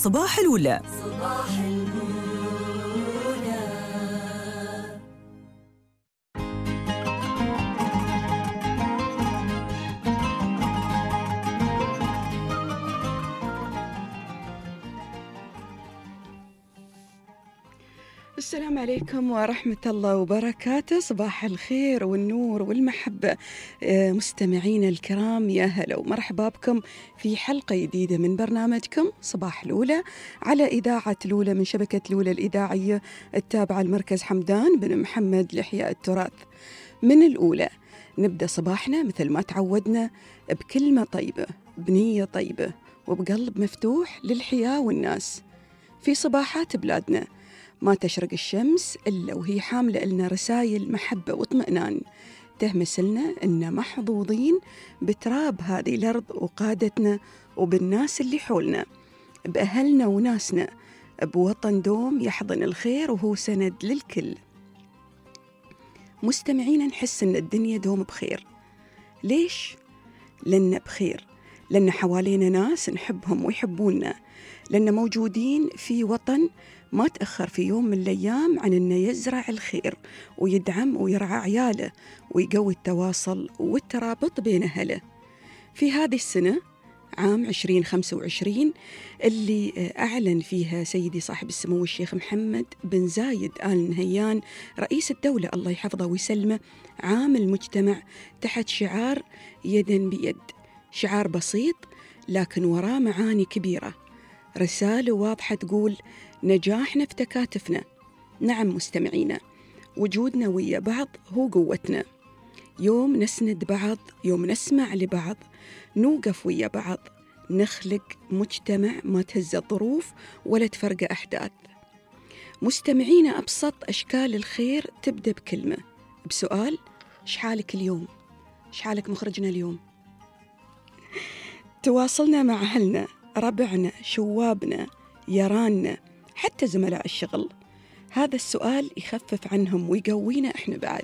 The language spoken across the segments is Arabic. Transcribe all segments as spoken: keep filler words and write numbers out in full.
صباح الأولى. صباح الأولى. السلام عليكم ورحمة الله وبركاته. صباح الخير والنور والمحبة مستمعين الكرام، يا هلا ومرحبا بكم في حلقة جديدة من برنامجكم صباح الأولى على إذاعة الأولى من شبكة الأولى الإذاعية التابعة لمركز حمدان بن محمد لإحياء التراث. من الأولى نبدأ صباحنا مثل ما تعودنا بكلمة طيبة، بنية طيبة، وبقلب مفتوح للحياة والناس. في صباحات بلادنا ما تشرق الشمس إلا وهي حاملة لنا رسائل محبة واطمئنان تهمس لنا إن محظوظين بتراب هذه الأرض وقادتنا وبالناس اللي حولنا، بأهلنا وناسنا، بوطن دوم يحضن الخير وهو سند للكل. مستمعين، نحس إن الدنيا دوم بخير. ليش؟ لأن بخير، لأن حوالينا ناس نحبهم ويحبوننا، لأن موجودين في وطن ما تأخر في يوم من الأيام عن أنه يزرع الخير ويدعم ويرعى عياله ويقوي التواصل والترابط بين أهله. في هذه السنة عام عشرين خمسة وعشرين اللي أعلن فيها سيدي صاحب السمو الشيخ محمد بن زايد آل نهيان رئيس الدولة الله يحفظه ويسلمه عام المجتمع تحت شعار يدا بيد، شعار بسيط لكن وراه معاني كبيرة، رسالة واضحة تقول نجاحنا في تكاتفنا. نعم مستمعينا، وجودنا ويا بعض هو قوتنا. يوم نسند بعض، يوم نسمع لبعض، نوقف ويا بعض، نخلق مجتمع ما تهز الظروف ولا تفرق أحداث. مستمعينا، أبسط أشكال الخير تبدأ بكلمة، بسؤال: شحالك اليوم؟ شحالك مخرجنا اليوم؟ تواصلنا مع أهلنا، ربعنا، شوابنا، يراننا، حتى زملاء الشغل. هذا السؤال يخفف عنهم ويقوينا إحنا بعد.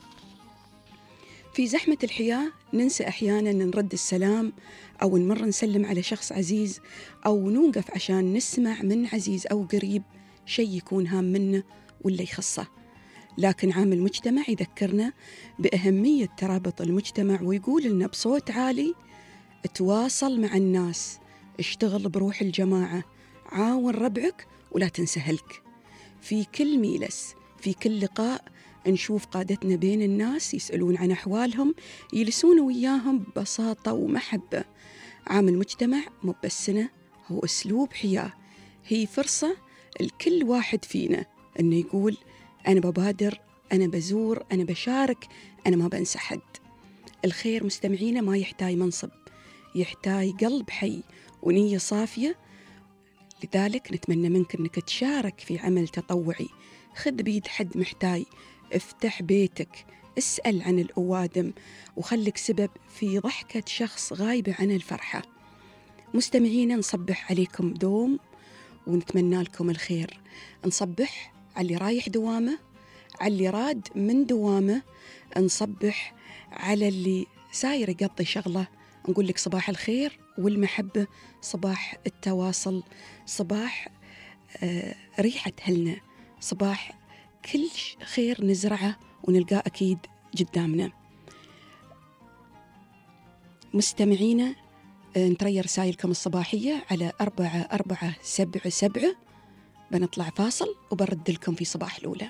في زحمة الحياة ننسى أحيانا نرد السلام أو نمر نسلم على شخص عزيز أو نوقف عشان نسمع من عزيز أو قريب شيء يكون هام منه ولا يخصه. لكن عام المجتمع يذكرنا بأهمية ترابط المجتمع ويقول لنا بصوت عالي: تواصل مع الناس، اشتغل بروح الجماعة، عاون ربعك ولا تنسى أهلك. في كل ميلس، في كل لقاء نشوف قادتنا بين الناس يسألون عن أحوالهم، يلسون وياهم ببساطة ومحبة. عام المجتمع مو بس سنة، هو أسلوب حياة، هي فرصة لكل واحد فينا أنه يقول أنا ببادر، أنا بزور، أنا بشارك، أنا ما بنسى حد. الخير مستمعينا ما يحتاج منصب، يحتاج قلب حي ونية صافية. لذلك نتمنى منك أنك تشارك في عمل تطوعي، خذ بيد حد محتاج، افتح بيتك، اسأل عن الأوادم، وخلك سبب في ضحكة شخص غايب عن الفرحة. مستمعينا، نصبح عليكم دوم ونتمنى لكم الخير. نصبح على اللي رايح دوامه، على اللي راد من دوامه، نصبح على اللي ساير يقضي شغله، نقول لك صباح الخير والمحبة، صباح التواصل، صباح آه ريحة هلنا، صباح كل خير نزرعه ونلقاه أكيد قدامنا. مستمعينا، آه نتريى رسائلكم الصباحية على أربعة أربعة سبعة سبعة. بنطلع فاصل وبرد لكم في صباح الأولى.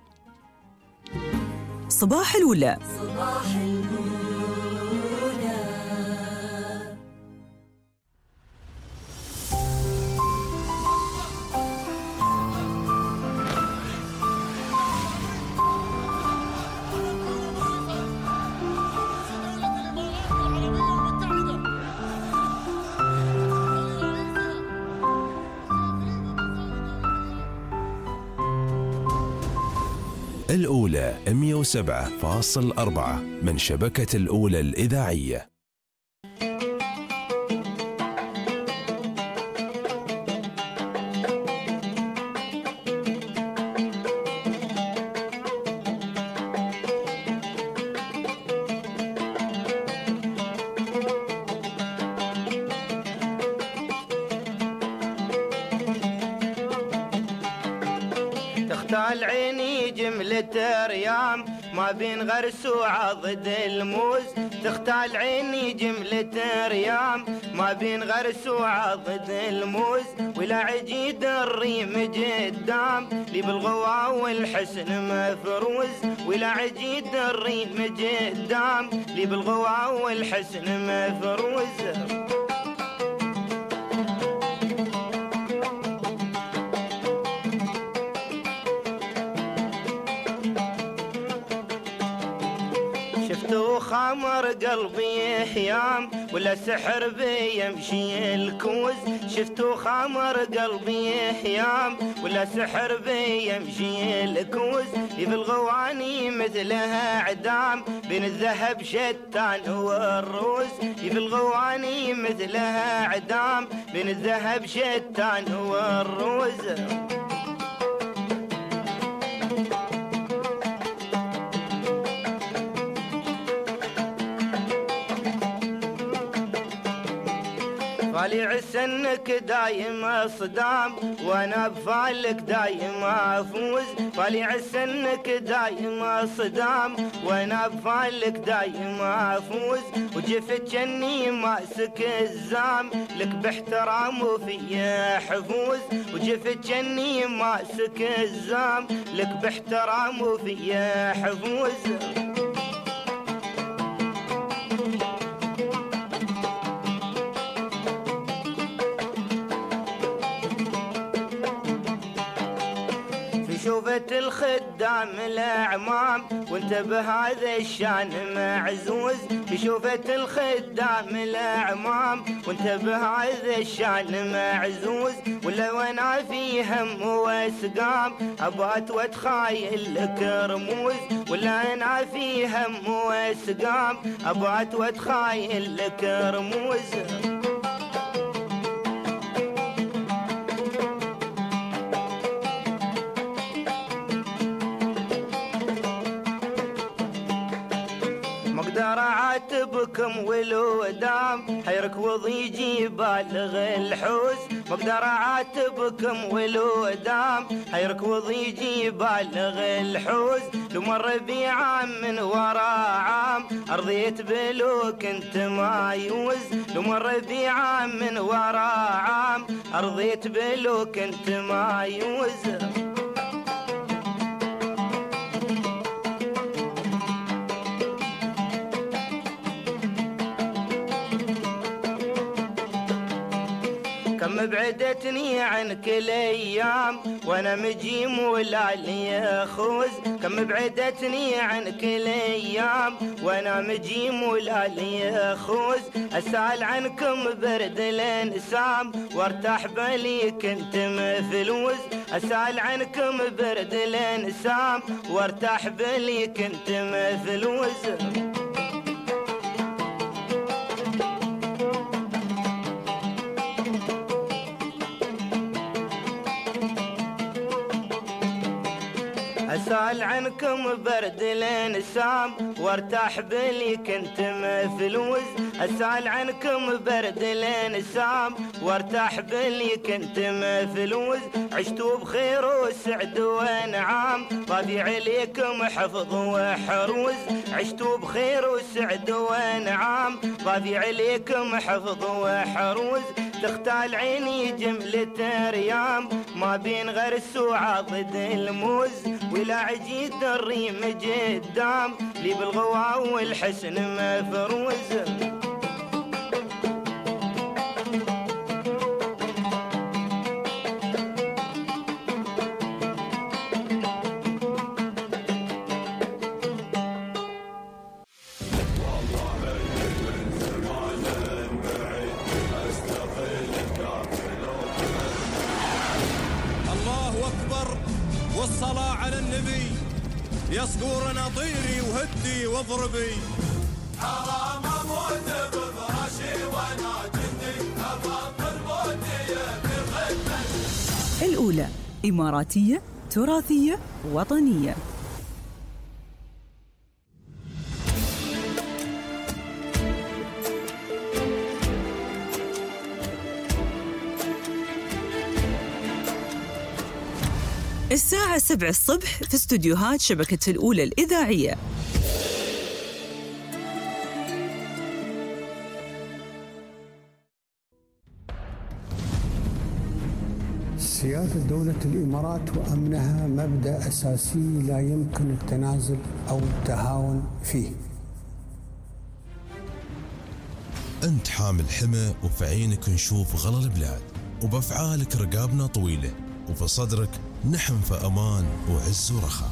صباح الأولى. صباح الأولى. الأولى مئة وسبعة فاصل أربعة من شبكة الأولى الإذاعية. تختال عيني جملة ريام ما بين غرس وعضد الموز. تختال عيني جملة ريام ما بين غرس وعضد الموز. ولا عجيد الريم قدام لي بالغوا والحسن مفروز. ولا عجيد الريم قدام لي بالغوا والحسن مفروز. شفتو خمر قلبي حيام ولا سحر بيمشي الكوز. شفتو خمر قلبي حيام ولا سحر بيمشي الكوز. في الغواني مثلها عدام بين الذهب شتان والروز. في الغواني مثلها عدام بين الذهب شتان والروز. طالع سنك دايم صدام وانا بفالك دايم افوز. طالع سنك دايم صدام وانا بفالك دايم افوز. وجفت جني ماسك الزام لك باحترام وفي حفوز. وجفت جني ماسك الزام لك باحترام وفي حفوز. شوفت الخدام الأعمام وانت بهذا الشان معزوز. شوفت الخدام الأعمام وانت بهذا الشان معزوز. ولا وانا في هم واسقام ابات واتخايل لك رموز. ولا انا في هم واسقام ابات واتخايل لك رموز. مقدر اعاتبكم ولو دام حيرك وضيجي بالغ الحوز. مقدر اعاتبكم ولو دام حيرك وضيجي بالغ الحوز. لو مر بي عام من ورا عام ارضيت بلو كنت مايوز. لو مر بي عام من ورا عام ارضيت بلو كنت مايوز. كم بعدتني عنك الايام وانا مجيم ولا لي خوز. كم بعدتني عنك الايام وانا مجيم ولا لي خوز. اسال عنكم برد الانسام وارتاح بالي كنت مفلوز. اسال عنكم برد الانسام وارتاح بالي كنت مفلوز. اسال عنكم برد الانسام وارتاح بالي كنت مفلوز. اسال عنكم برد الانسام وارتاح بالي كنت مفلوز. عشتوا بخير وسعد وانعام طافي عليكم حفظ وحروز. عشتوا بخير وسعد وانعام طافي عليكم حفظ وحروز. تختال عيني جملة ريام ما بين غرس وعضد الموز. ولا عجيد الريم قدام لي بالغوا والحسن مفروز. والصلاة على النبي يصقور نطيري وهدي واضربي. حرام اموت بفراشي وانا جندي ابطل موتي في الأولى إماراتية تراثية وطنية. الساعة سبعة الصبح في استوديوهات شبكة الأولى الإذاعية. سيادة دولة الإمارات وأمنها مبدأ أساسي لا يمكن التنازل أو التهاون فيه. أنت حامل حمى وفي عينك نشوف غلا البلاد، وبأفعالك رقابنا طويلة، وفي صدرك نحن في أمان وعز ورخاء.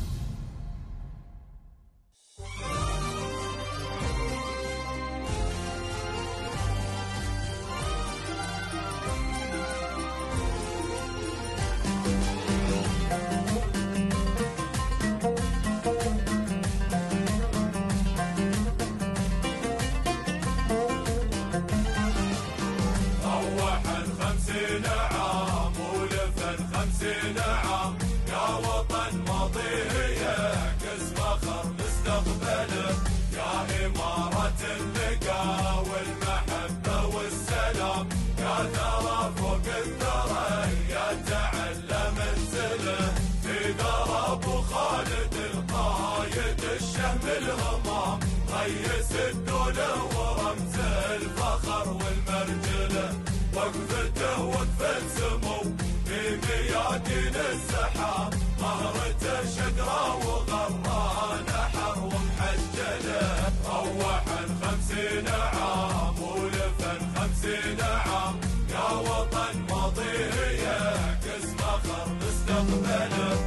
ريس الدولة ورمز الفخر والمرجلة، وقفته وقفة سمو في ميادين السحاب، مهرته شقرة وغرانة حر ومحجلة. روحا خمسين عام ولفا خمسين عام، يا وطن ماضيه يعكس فخر مستقبله.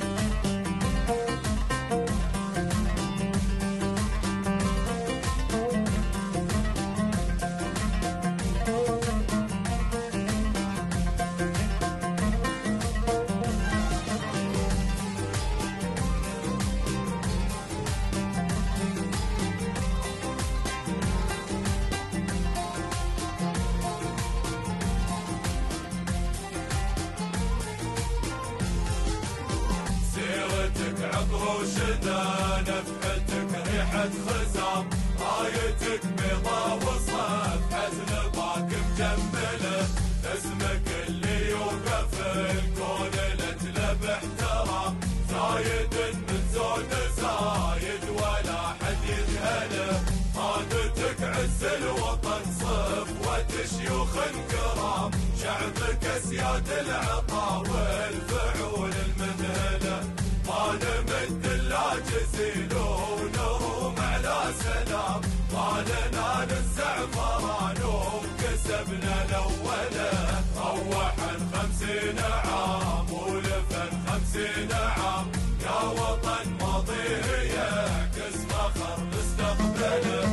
وشدا نفحتك ريحة خزام، رايتك بيضا وصف حزن باك مجملة، اسمك اللي يوقف الكون لتله باحترام، زايد من زود زايد ولا حد يجهله، قادتك عز الوطن صفوة شيوخ كرام، شعبك اسياد العطا والفعول المذهله، ما نمد الا جزيل ونروم على سلام، ما لنا ننزع فران وكسبنا الاوله. روحا خمسين عام ولفا خمسين عام، يا وطن ماضيه يعكس فخر مستقبله.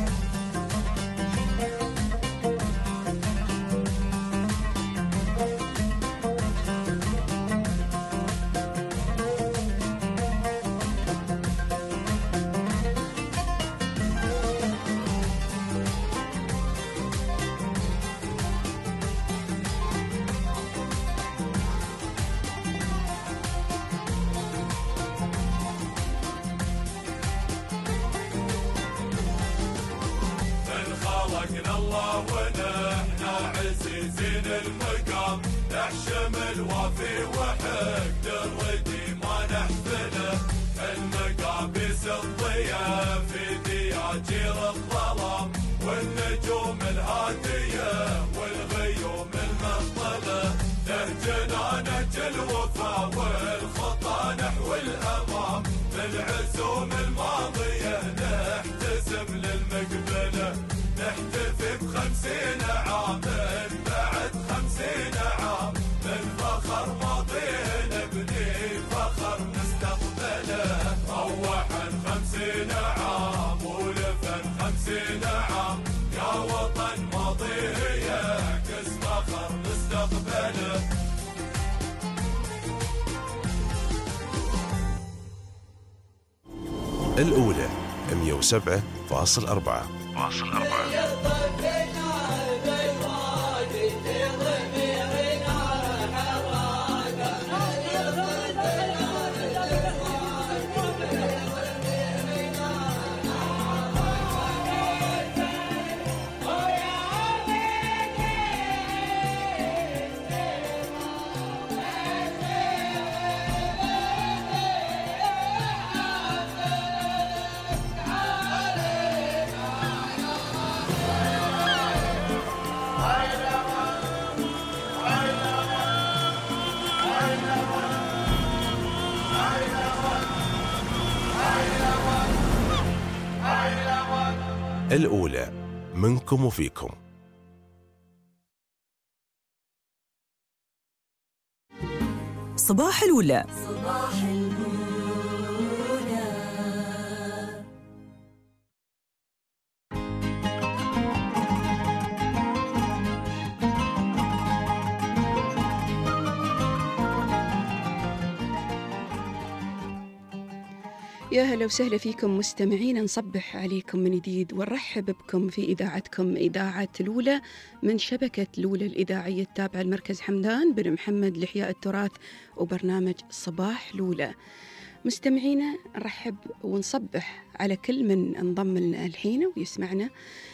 الله ونحنا عزيزين المقام، نحشم الوافي وحق الردي ما نحفله، المقابيس الضياء في دياجير الظلام، والنجوم الهادية والغيوم المنطلة، نهجنا نهج الوفا والخطى نحو الأمام، بالعزوم الماضية نحتسب للمقبلة، نحتفي بخمسين عام بعد خمسين عام، من فخر ماضيه نبني فخر مستقبله. روحا خمسين عام ولفا خمسين عام، يا وطن ماضيه يعكس فخر مستقبله. الأولى مئة وسبعة فاصل أربعة. الأولى، منكم وفيكم. صباح الأولى. صباح الأولى. يا هلا وسهلا فيكم مستمعين، نصبح عليكم من جديد ونرحب بكم في إذاعتكم إذاعة الأولى من شبكة الأولى الإذاعية التابعة لمركز حمدان بن محمد لإحياء التراث وبرنامج صباح الأولى. مستمعينا نرحب ونصبح على كل من انضم لنا الحين ويسمعنا،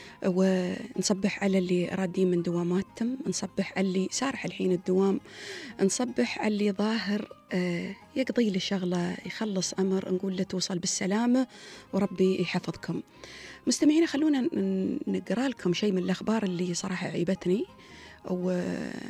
ونصبح على اللي رادين من دواماتهم، نصبح على اللي سارح الحين الدوام، نصبح على اللي ظاهر يقضي له شغلة يخلص أمر، نقول له توصل بالسلامة وربي يحفظكم. مستمعينا خلونا نقرأ لكم شيء من الأخبار اللي صراحة عيبتني و...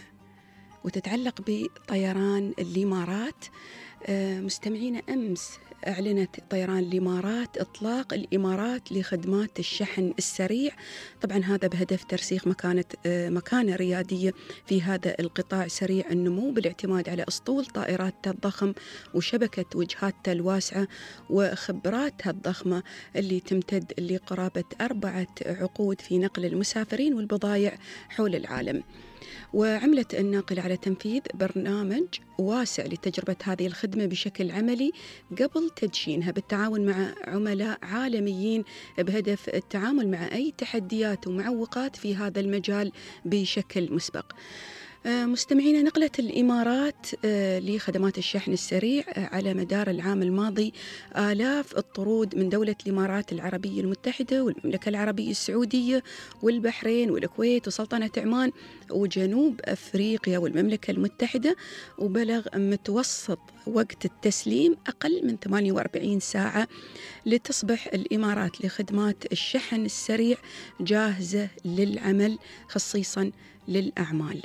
وتتعلق بطيران الإمارات. مستمعينا أمس أعلنت طيران الإمارات إطلاق الإمارات لخدمات الشحن السريع، طبعا هذا بهدف ترسيخ مكانة مكانة ريادية في هذا القطاع سريع النمو بالاعتماد على أسطول طائراتها الضخم وشبكة وجهاتها الواسعة وخبراتها الضخمة اللي تمتد لقرابة أربعة عقود في نقل المسافرين والبضائع حول العالم. وعملت الناقلة على تنفيذ برنامج واسع لتجربة هذه الخدمة بشكل عملي قبل تدشينها بالتعاون مع عملاء عالميين بهدف التعامل مع أي تحديات ومعوقات في هذا المجال بشكل مسبق. مستمعينا، نقلت الإمارات لخدمات الشحن السريع على مدار العام الماضي آلاف الطرود من دولة الإمارات العربية المتحدة والمملكة العربية السعودية والبحرين والكويت وسلطنة عمان وجنوب أفريقيا والمملكة المتحدة، وبلغ متوسط وقت التسليم أقل من ثمانية وأربعين ساعة، لتصبح الإمارات لخدمات الشحن السريع جاهزة للعمل خصيصا للأعمال.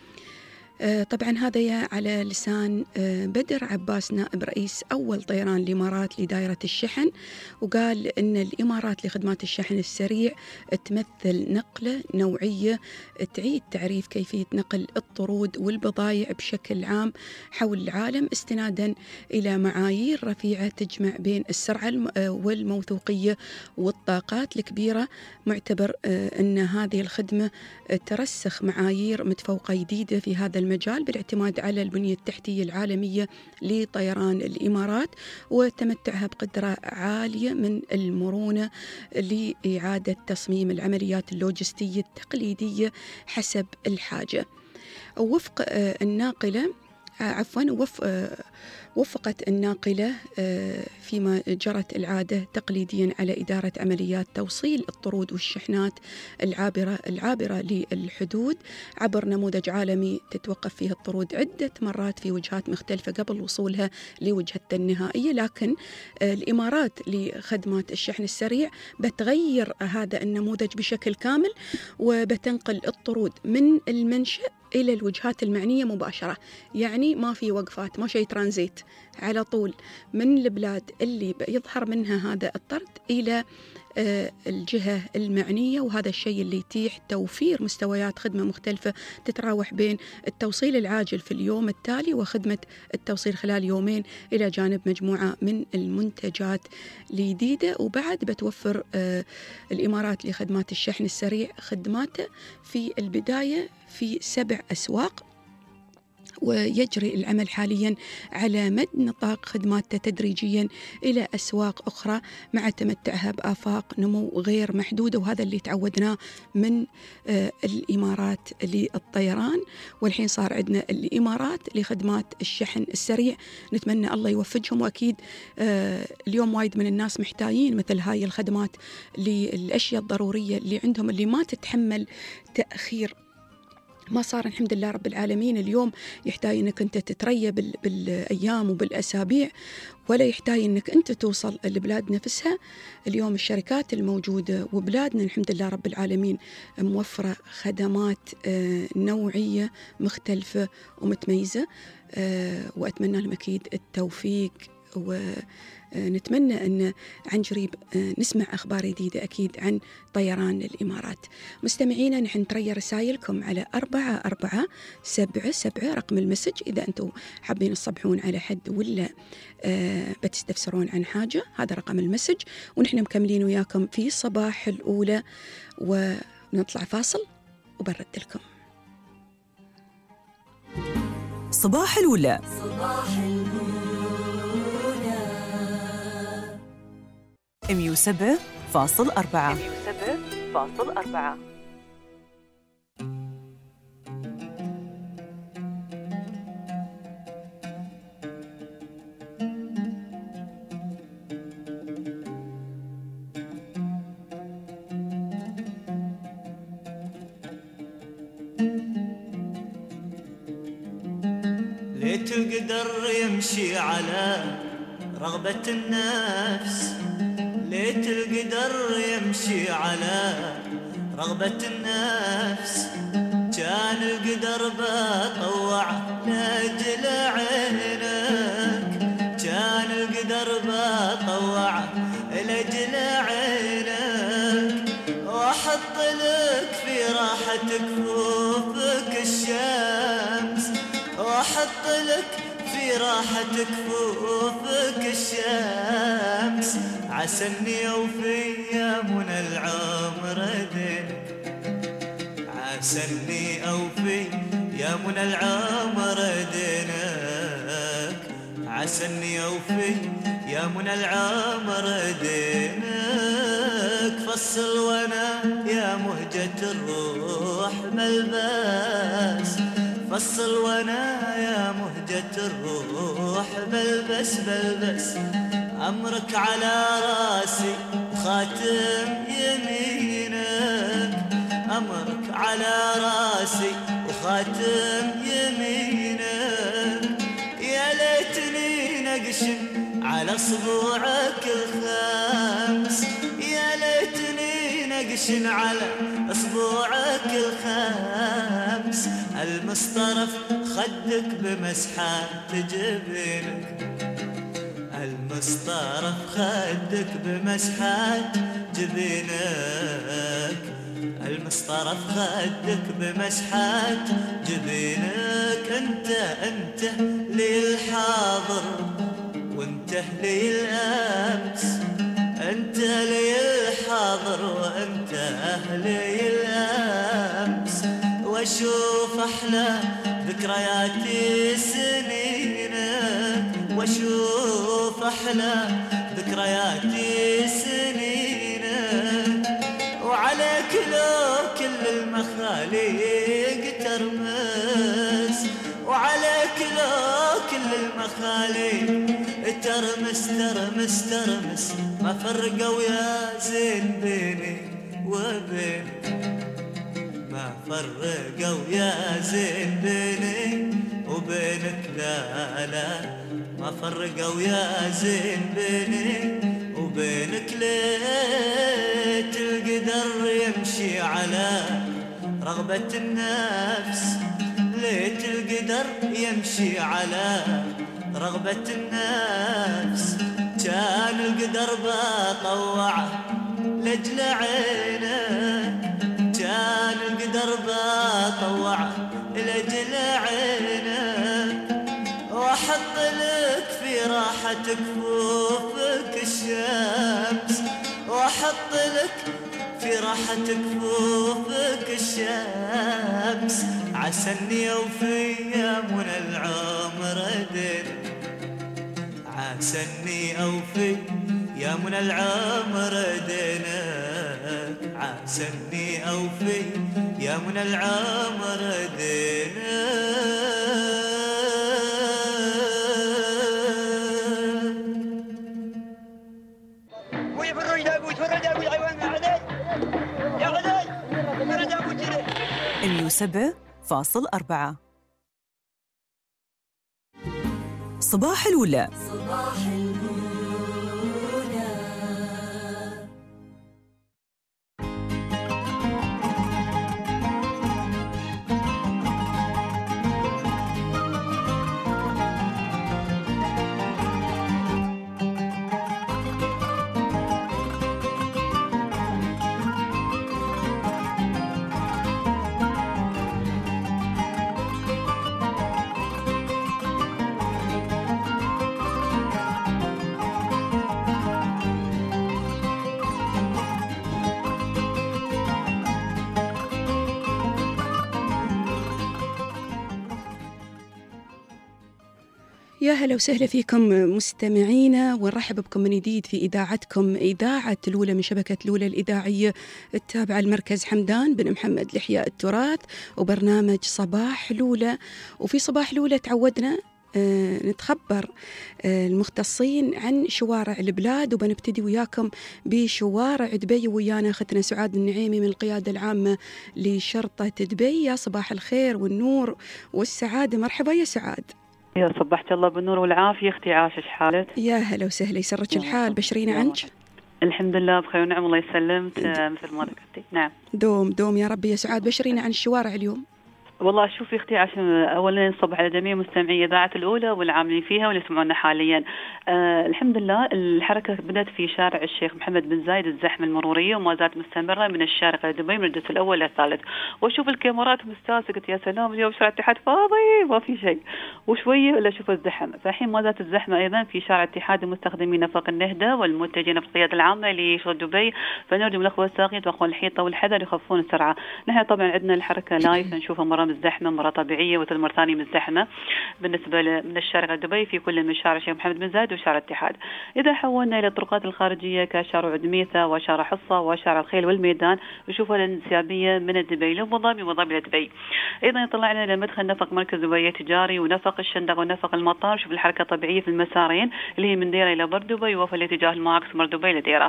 طبعا هذا على لسان بدر عباس نائب رئيس أول طيران الإمارات لدائرة الشحن، وقال إن الإمارات لخدمات الشحن السريع تمثل نقلة نوعية تعيد تعريف كيفية نقل الطرود والبضائع بشكل عام حول العالم استنادا إلى معايير رفيعة تجمع بين السرعة والموثوقية والطاقات الكبيرة، معتبر أن هذه الخدمة ترسخ معايير متفوقة جديدة في هذا المجال بالاعتماد على البنية التحتية العالمية لطيران الإمارات وتمتعها بقدرة عالية من المرونة لإعادة تصميم العمليات اللوجستية التقليدية حسب الحاجة. وفق الناقلة عفوا وفقت الناقلة فيما جرت العادة تقليديا على إدارة عمليات توصيل الطرود والشحنات العابرة العابرة للحدود عبر نموذج عالمي تتوقف فيه الطرود عدة مرات في وجهات مختلفة قبل وصولها لوجهتها النهائية، لكن الإمارات لخدمات الشحن السريع بتغير هذا النموذج بشكل كامل وبتنقل الطرود من المنشأ إلى الوجهات المعنية مباشرة، يعني ما في وقفات، ما شيء ترانزيت، على طول من البلاد اللي يظهر منها هذا الطرد إلى الجهة المعنية. وهذا الشيء اللي يتيح توفير مستويات خدمة مختلفة تتراوح بين التوصيل العاجل في اليوم التالي وخدمة التوصيل خلال يومين إلى جانب مجموعة من المنتجات الجديدة. وبعد بتوفر الإمارات لخدمات الشحن السريع خدماته في البداية في سبع أسواق، ويجري العمل حاليا على مد نطاق خدماته تدريجيا إلى أسواق أخرى مع تمتعها بآفاق نمو غير محدودة، وهذا اللي تعودناه من الإمارات للطيران. والحين صار عندنا الإمارات لخدمات الشحن السريع، نتمنى الله يوفقهم. وأكيد اليوم وايد من الناس محتاجين مثل هاي الخدمات للأشياء الضرورية اللي عندهم اللي ما تتحمل تأخير. ما صار الحمد لله رب العالمين اليوم يحتاج أنك أنت تتريى بالأيام وبالأسابيع، ولا يحتاج أنك أنت توصل البلاد نفسها. اليوم الشركات الموجودة وبلادنا الحمد لله رب العالمين موفرة خدمات نوعية مختلفة ومتميزة، وأتمنى لهم أكيد التوفيق ونتمنى أن عن قريب نسمع أخبار جديدة أكيد عن طيران الإمارات. مستمعينا نحن نتريى رسائلكم على أربعة أربعة سبعة سبعة رقم المسج إذا أنتم حابين تصبحون على حد ولا بتستفسرون عن حاجة، هذا رقم المسج. ونحن مكملين وياكم في صباح الأولى، ونطلع فاصل وبرد لكم. صباح الأولى. صباح الأولى مية وسبعة فاصل أربعة مية وسبعة فاصل أربعة. ليت القدر يمشي على رغبة النفس، ليت القدر يمشي على رغبة النفس، كان القدر بطوع لأجل عينك، كان القدر بطوع لأجل عينك، وأحط لك في راحتك كفوفك الشمس، وأحط لك في راحتك كفوفك الشمس، عسى اني اوفي يا منى العمر دينك، عسى اني اوفي يا منى العمر دينك، عسى اني اوفي يا منى العمر دينك، فصل وانا يا مهجة الروح ملبس، فصل وانا يا مهجة الروح بلبس بلبس، أمرك على راسي وخاتم يمينك، أمرك على راسي وخاتم يمينك، يا ليتني نقشن على صبوعك الخمس، يا ليتني نقشن على صبوعك الخمس، المصطرف خدك بمسحات جبينك، المصطرف خدك بمسحات جبينك، المصطرف خدك بمسحات جبينك، انت انت لي الحاضر وانت لي الامس، انت لي الحاضر وانت لي الامس، واشوف احلى ذكرياتي سنينك، واشوف احلى ذكرياتي سنينك، وعليك لو كل المخاليق ترمس، وعليك لو كل المخاليق ترمس ترمس ترمس، ما فرقوا يا زين بيني وبينك، ما فرقوا يا زين بيني وبينك، لا لا ما فرقوا يا زين بيني وبينك، ليت القدر يمشي على رغبة النفس، ليت القدر يمشي على رغبة النفس، كان القدر بطوعه لأجل عينك، كان القدر بطوعه لأجل عينك، وأحط لك في راحتك كفوفك الشمس، وأحط لك في راحتك كفوفك الشمس، عسى اني اوفي يا منى العمر دينك، عسى اني اوفي يا منى العمر دينك، عسى اني اوفي يا منى العمر دينك. مية وسبعة فاصل أربعة صباح الأولى. صباح الأولى يا هلا وسهلا فيكم مستمعينا، ونرحب بكم من جديد في إذاعتكم إذاعة الأولى من شبكة الأولى الإذاعية التابعة لمركز حمدان بن محمد لإحياء التراث، وبرنامج صباح الأولى. وفي صباح الأولى تعودنا آه نتخبر آه المختصين عن شوارع البلاد، وبنبتدي وياكم بشوارع دبي، ويانا أختنا سعاد النعيمي من القيادة العامة لشرطة دبي. يا صباح الخير والنور والسعادة، مرحبا يا سعاد. يا صبحت الله بالنور والعافية أختي عاشة، ايش حالك؟ يا هلا وسهلا، يسرك الحال، بشرينا عنك. الحمد لله بخير ونعم، الله يسلمك مثل ما ذكرتي. نعم دوم دوم يا ربي. يا سعاد بشرينا عن الشوارع اليوم. والله شوفي اختي عشان اولا صبح على جميع مستمعي اذاعه الاولى والعاملين فيها واللي يسمعونا حاليا. آه الحمد لله الحركه بدات في شارع الشيخ محمد بن زايد، الزحمه المروريه وما زالت مستمره من الشارقه لدبي من الجزء الاول للثالث. واشوف الكاميرات مستانسه، قلت يا سلام اليوم شارع الاتحاد فاضي ما في شيء، وشويه ولا اشوف الزحمه. فالحين ما زالت الزحمه ايضا في شارع الاتحاد المستخدمين نفق النهده والمتجهين في القياده العامه لشرطه دبي. فنرجو من الاخوه الساقين واخوان الحيطه والحذر يخفون السرعه. نحن طبعا عندنا الحركه لايف نشوفها مره مزدحمه مره طبيعيه وثل مره ثانيه مزدحمه بالنسبه من الشارقه لدبي في كل من شارع الشيخ محمد بن زايد وشارع الاتحاد. اذا حولنا الى الطرقات الخارجيه كشارع عدميثه وشارع حصه وشارع الخيل والميدان، نشوفها الانسيابيه من دبي لابو ظبي وابو ظبي لدبي. ايضا طلعنا الى مدخل نفق مركز دبي التجاري ونفق الشندق ونفق المطار، شوف الحركه طبيعيه في المسارين اللي هي من ديره الى بر دبي وفي الاتجاه المعاكس مر دبي لديره.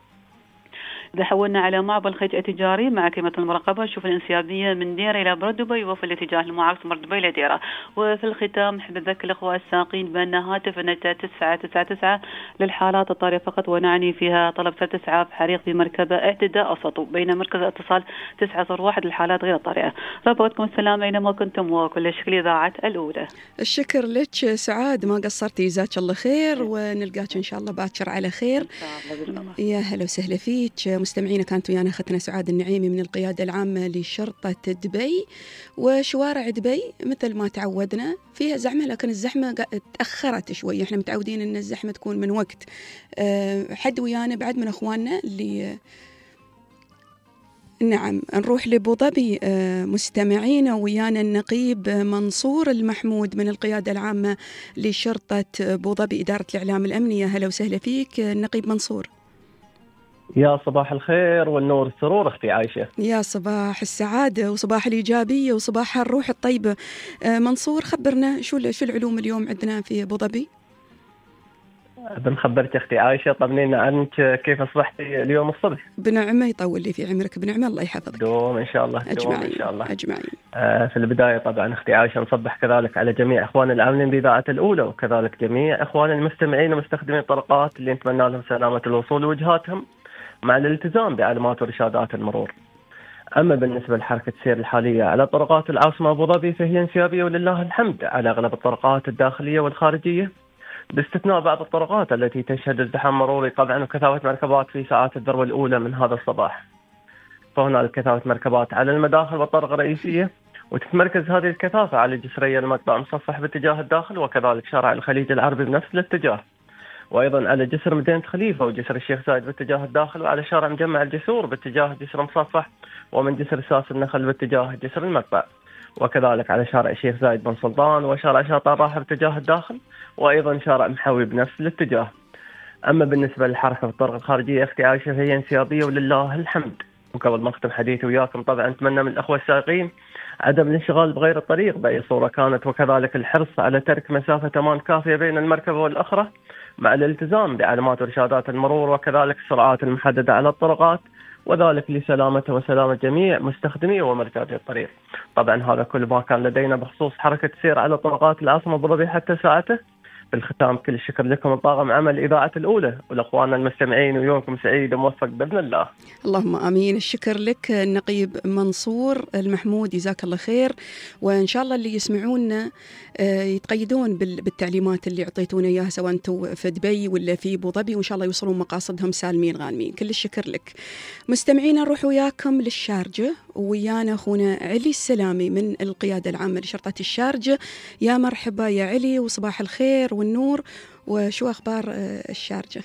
إذا حولنا على معبر الخيج التجاري مع كلمة المراقبة، نشوف الانسيابية من ديرة إلى بر دبي وفي الاتجاه المعاكس مر دبي لديرة. وفي الختام نحب نذكر الأخوة الساقين بأن هاتف تسعة تسعة تسعة للحالات الطارئة فقط، ونعني فيها طلب سبعة تسعة في حريق في مركبة اعتداء أو سطو، بين مركز الاتصال تسعة صفر واحد للحالات غير الطارئة. ربكم السلام أينما كنتم، وكل شكل إذاعة الأولى. الشكر لك سعاد، ما قصرتي، جزاك الله خير، ونلقاك إن شاء الله باكر على خير. يا هلا وسهلا فيك مستمعينا. كانت ويانا اختنا سعاد النعيمي من القيادة العامة لشرطة دبي. وشوارع دبي مثل ما تعودنا فيها زحمة، لكن الزحمة تأخرت شوي. احنا متعودين ان الزحمة تكون من وقت حد ويانا بعد من اخواننا اللي نعم نروح لابو ظبي مستمعينا، ويانا النقيب منصور المحمود من القيادة العامة لشرطة ابو ظبي إدارة الإعلام الأمني. يا هلا وسهلا فيك النقيب منصور. يا صباح الخير والنور السرور اختي عايشة. يا صباح السعادة وصباح الإيجابية وصباح الروح الطيبة. منصور خبرنا شو شو العلوم اليوم عندنا في أبو ظبي؟ بنخبرك اختي عايشة، طمنينا عنك، كيف اصبحتي اليوم الصبح؟ بنعمة، يطول لي في عمرك، بنعمة، الله يحفظك. دوم ان شاء الله، دوم أجمعين ان شاء الله أجمعين. آه في البداية طبعا اختي عايشة نصبح كذلك على جميع اخوان العاملين بإذاعة الأولى، وكذلك جميع اخوان المستمعين ومستخدمين الطرقات اللي نتمنى لهم سلامة الوصول لوجهاتهم مع الالتزام بعلامات ورشادات المرور. أما بالنسبة لحركة السير الحالية على طرقات العاصمة أبو ظبي فهي انسيابية ولله الحمد على أغلب الطرقات الداخلية والخارجية، باستثناء بعض الطرقات التي تشهد ازدحام مروري طبعا وكثافة مركبات في ساعات الذروة الأولى من هذا الصباح. فهناك كثافة مركبات على المداخل والطرق الرئيسية، وتتمركز هذه الكثافة على جسرية المقطع مصفح باتجاه الداخل، وكذلك شارع الخليج العربي بنفس الاتجاه، وأيضا على جسر مدينة خليفة وجسر الشيخ زايد باتجاه الداخل، وعلى شارع مجمع الجسور باتجاه جسر مصفح، ومن جسر ساس النخل باتجاه جسر المقطع، وكذلك على شارع الشيخ زايد بن سلطان وشارع شاطئ الراحة باتجاه الداخل، وأيضا شارع محاوي بنفس الاتجاه. أما بالنسبة للحركة في الطرق الخارجية أختي عائشة فهي انسيابية ولله الحمد. وقبل ما أختم حديثي وياكم طبعا أتمنى من الأخوة السائقين عدم الانشغال بغير الطريق بأي صورة كانت، وكذلك الحرص على ترك مسافة أمان كافية بين المركبة والأخرى مع الالتزام بعلامات ورشادات المرور، وكذلك السرعات المحددة على الطرقات، وذلك لسلامة وسلامة جميع مستخدمي ومركبي الطريق. طبعا هذا كل ما كان لدينا بخصوص حركة السير على طرقات العاصمة أبو ظبي حتى ساعته. بالختام كل الشكر لكم وطاقم عمل إذاعة الأولى والأخوان المستمعين، ويومكم سعيد وموفق بإذن الله. اللهم آمين. الشكر لك النقيب منصور المحمود، جزاك الله خير. وإن شاء الله اللي يسمعونا يتقيدون بالتعليمات اللي أعطيتونا إياها سواء أنتم في دبي ولا في أبو ظبي، وإن شاء الله يوصلون مقاصدهم سالمين غانمين. كل الشكر لك. مستمعينا نروح وياكم للشارجة، ويانا أخونا علي السلامي من القيادة العامة لشرطة الشارجة. يا مرحبا يا علي وصباح الخير والنور، وشو أخبار الشارجة؟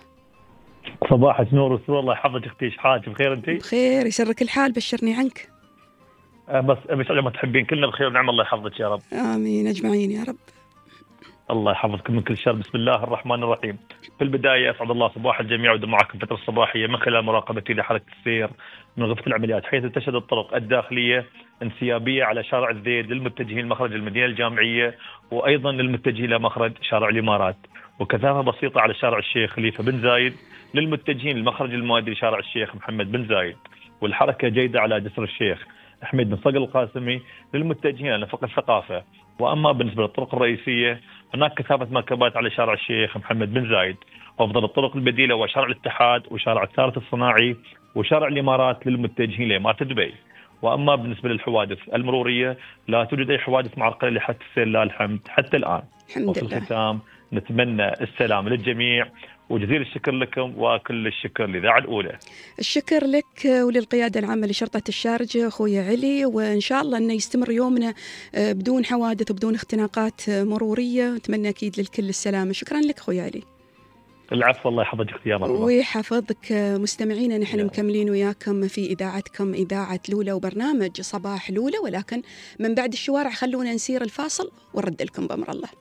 صباحك نور وسرور، الله يحفظك اختي، ايش حالك؟ بخير انتي؟ بخير يسرك الحال، بشرني عنك. أه بس بس ما تحبين كلنا بخير ونعم، الله يحفظك يا رب. آمين أجمعين يا رب. الله يحفظكم من كل شر. بسم الله الرحمن الرحيم. في البداية أسعد الله صباح الجميع ودم معكم فترة الصباحية من خلال مراقبتي لحركة السير من غرفة العمليات، حيث تشهد الطرق الداخلية انسيابية على شارع الزيد للمتجهين لمخرج المدينة الجامعية، وأيضا للمتجهين إلى مخرج شارع الإمارات، وكثافة بسيطة على شارع الشيخ خليفة بن زايد للمتجهين لمخرج المؤدي لشارع الشيخ محمد بن زايد، والحركة جيدة على جسر الشيخ حميد بن صقر القاسمي للمتجهين إلى نفق الثقافة. وأما بالنسبة للطرق الرئيسية هناك كثافة مركبات على شارع الشيخ محمد بن زايد، وأفضل الطرق البديلة هو شارع الاتحاد وشارع الثالث الصناعي وشارع الإمارات للمتجهين لإمارة دبي. وأما بالنسبة للحوادث المرورية لا توجد أي حوادث معرقلة لحادث السير لله الحمد حتى الآن. الحمد وفي لله. الختام نتمنى السلام للجميع وجزيل الشكر لكم وكل الشكر للإذاعة الأولى. الشكر لك وللقيادة العامة لشرطة الشارجة أخوي علي، وإن شاء الله أنه يستمر يومنا بدون حوادث وبدون اختناقات مرورية. نتمنى أكيد للكل السلامة. شكرا لك أخوي علي. العفو، الله يحفظك اختيار الله. ويحفظك. مستمعينا نحن مكملين وياكم في إذاعتكم إذاعة لولا وبرنامج صباح لولا، ولكن من بعد الشوارع خلونا نسير الفاصل ونرد لكم بأمر الله.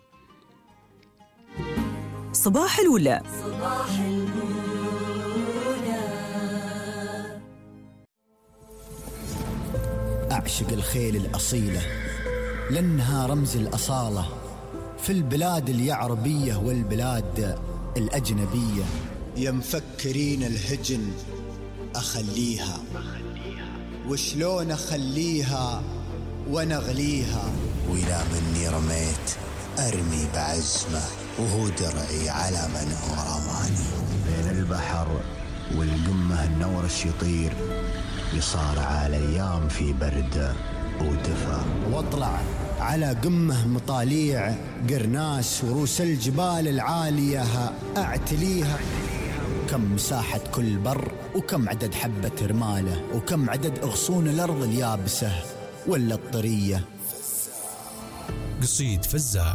صباح الولا. صباح الولا. أعشق الخيل الأصيلة لأنها رمز الأصالة في البلاد اليعربية والبلاد الأجنبية. يا مفكرين الهجن أخليها، وشلون أخليها ونغليها، وإلى مني رميت أرمي بعزمه وهو درعي على من هو رماني. بين البحر والقمة النورش يطير، يصارع الأيام في برد ودفا، واطلع على قمة مطاليع قرناس وروس الجبال العالية أعتليها. كم مساحة كل بر وكم عدد حبة رماله وكم عدد أغصون الأرض اليابسة ولا الطرية. قصيد فزاع.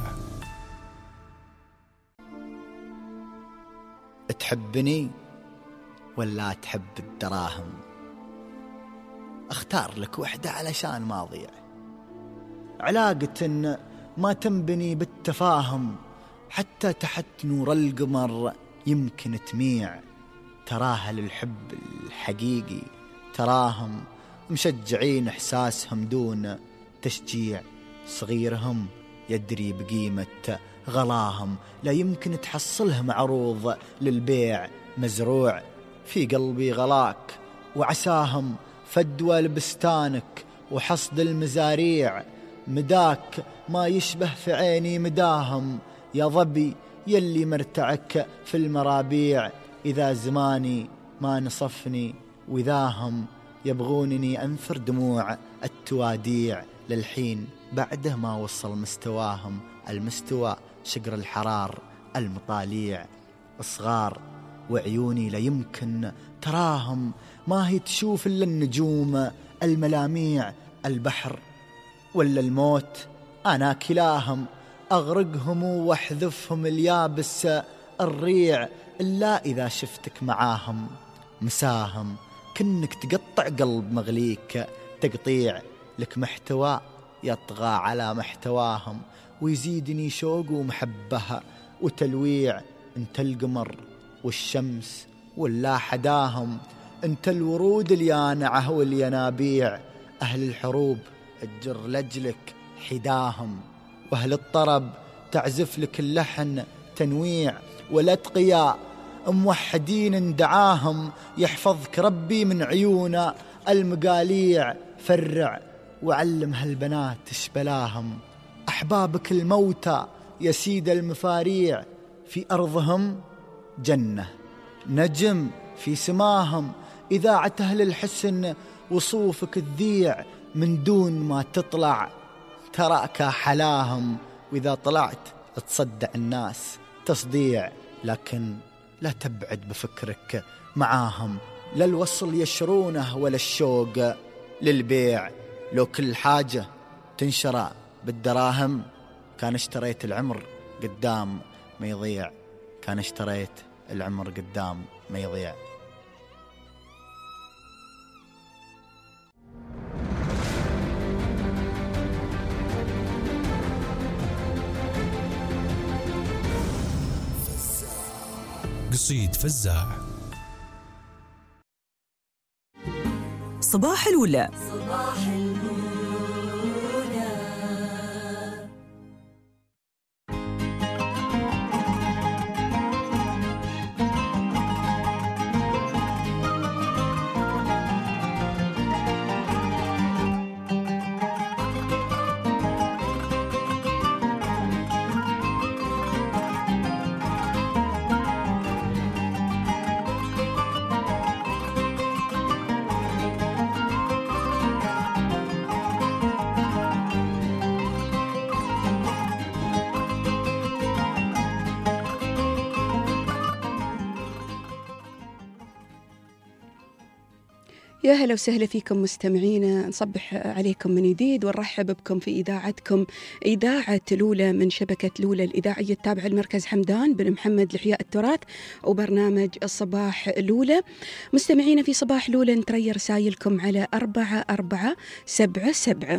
تحبني ولا تحب الدراهم؟ اختار لك وحدة علشان ما أضيع. علاقة ما تنبني بالتفاهم، حتى تحت نور القمر يمكن تميع. تراها للحب الحقيقي، تراهم مشجعين إحساسهم دون تشجيع. صغيرهم يدري بقيمة غلاهم، لا يمكن تحصلها معروض للبيع. مزروع في قلبي غلاك وعساهم، فدوى لبستانك وحصد المزاريع. مداك ما يشبه في عيني مداهم، يا ظبي يلي مرتعك في المرابيع. إذا زماني ما نصفني وذاهم، يبغونني أنثر دموع التواديع. للحين بعده ما وصل مستواهم، المستوى شقر الحرار المطاليع. صغار وعيوني لا يمكن تراهم، ما هي تشوف إلا النجوم الملاميع. البحر ولا الموت أنا كلاهم، أغرقهم واحذفهم اليابس الريع. إلا إذا شفتك معاهم مساهم، كنك تقطع قلب مغليك تقطيع. لك محتوى يطغى على محتواهم، ويزيدني شوق ومحبها وتلويع. انت القمر والشمس ولا حداهم، انت الورود اليانعة والينابيع. أهل الحروب تجر لجلك حداهم، وأهل الطرب تعزف لك اللحن تنويع. والأتقياء موحدين دعاهم، يحفظك ربي من عيون المقاليع. فرع وعلم هالبنات اشبلاهم، أحبابك الموتى يا سيد المفاريع. في أرضهم جنة نجم في سماهم، إذاعة أهل الحسن وصوفك تذيع. من دون ما تطلع تراك حلاهم، وإذا طلعت تصدع الناس تصديع. لكن لا تبعد بفكرك معاهم، لا الوصل يشرونه ولا الشوق للبيع. لو كل حاجة تنشرى بالدراهم، كان اشتريت العمر قدام ما يضيع. كان اشتريت العمر قدام ما يضيع. قصيد فزاع. صباح الأولى. صباح الأولى. يا هلا وسهلا فيكم مستمعينا، نصبح عليكم من جديد ونرحب بكم في إذاعتكم إذاعة الأولى من شبكة الأولى الإذاعية التابعة لمركز حمدان بن محمد لإحياء التراث وبرنامج الصباح الأولى. مستمعينا في صباح الأولى نتري رسائلكم على أربعة أربعة سبعة سبعة.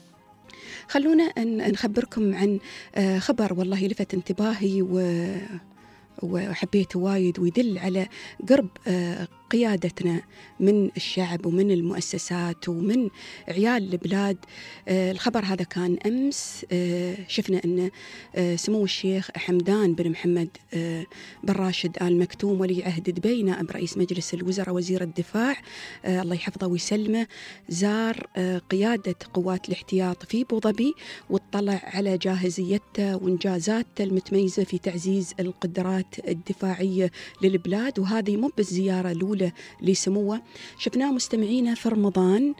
خلونا أن نخبركم عن خبر والله لفت انتباهي و وحبيته وايد ويدل على قرب قيادتنا من الشعب ومن المؤسسات ومن عيال البلاد. الخبر هذا كان أمس، شفنا أن سمو الشيخ حمدان بن محمد بن راشد آل مكتوم ولي عهد دبي نائب رئيس مجلس الوزراء وزير الدفاع الله يحفظه ويسلمه زار قيادة قوات الاحتياط في أبوظبي واطلع على جاهزيته وإنجازاته المتميزة في تعزيز القدرات الدفاعية للبلاد. وهذه مو بالزيارة الأولى لسموه، شفناه مستمعينا في رمضان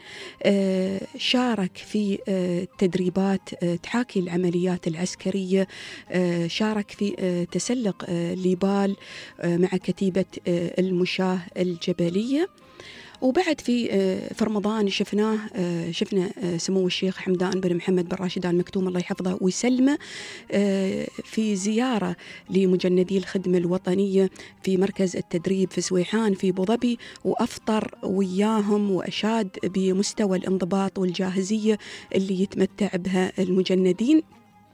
شارك في تدريبات تحاكي العمليات العسكرية، شارك في تسلق ليبال مع كتيبة المشاة الجبلية. وبعد في في رمضان شفناه شفنا سمو الشيخ حمدان بن محمد بن راشد آل مكتوم الله يحفظه ويسلمه في زيارة لمجندي الخدمة الوطنية في مركز التدريب في سويحان في أبوظبي، وأفطر وياهم وأشاد بمستوى الانضباط والجاهزية اللي يتمتع بها المجندين،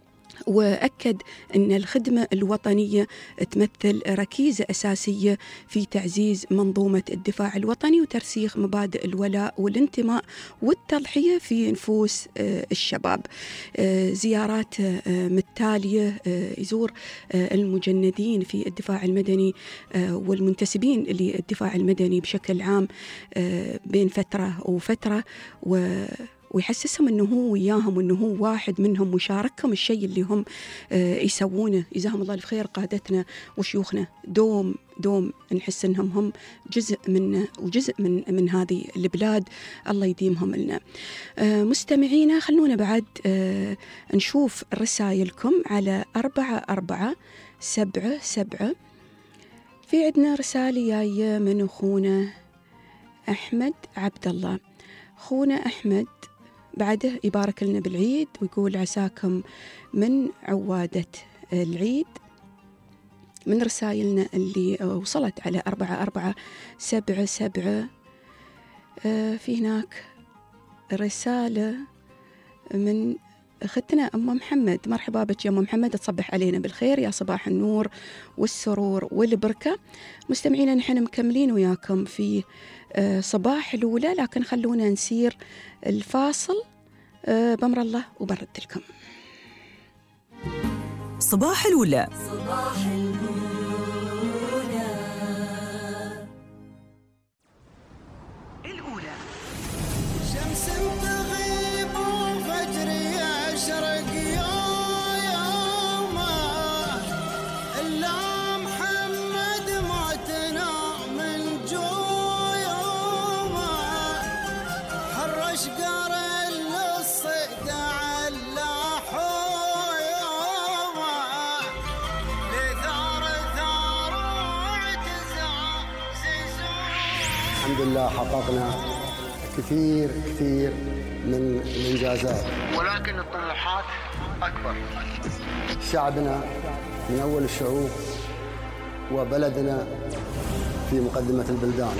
وأكد أن الخدمة الوطنية تمثل ركيزة أساسية في تعزيز منظومة الدفاع الوطني وترسيخ مبادئ الولاء والانتماء والتضحية في نفوس الشباب. زيارات متالية يزور المجندين في الدفاع المدني والمنتسبين للدفاع المدني بشكل عام بين فترة وفترة و ويحسسهم أنه هو وياهم وأنه هو واحد منهم وشاركهم الشيء اللي هم يسوونه. جزاهم الله الخير قادتنا وشيوخنا، دوم دوم نحس أنهم هم جزء من وجزء من من هذه البلاد، الله يديمهم لنا. مستمعينا خلونا بعد نشوف رسائلكم على أربعة أربعة سبعة سبعة. في عندنا رسالة جاية من أخونا أحمد عبد الله. أخونا أحمد بعده يبارك لنا بالعيد ويقول عساكم من عوادة العيد. من رسائلنا اللي وصلت على أربعة أربعة سبعة سبعة في هناك رسالة من أختنا أم محمد. مرحبا بك يا أم محمد، تصبح علينا بالخير، يا صباح النور والسرور والبركة. مستمعينا نحن مكملين وياكم في صباح الأولى، لكن خلونا نسير الفاصل بأمر الله وبرد لكم. صباح الأولى. صباح الأولى. الأولى شمس تغيب وفجر يشرق يا يومه، إلا محمد ما تنام من جيومه، حرش قرن للصيد على حيومه، لثار ثار واعتزاز زيزومه. الحمد لله حققنا كثير كثير من الإنجازات، ولكن الطموحات أكبر. شعبنا من أول الشعوب وبلدنا في مقدمة البلدان.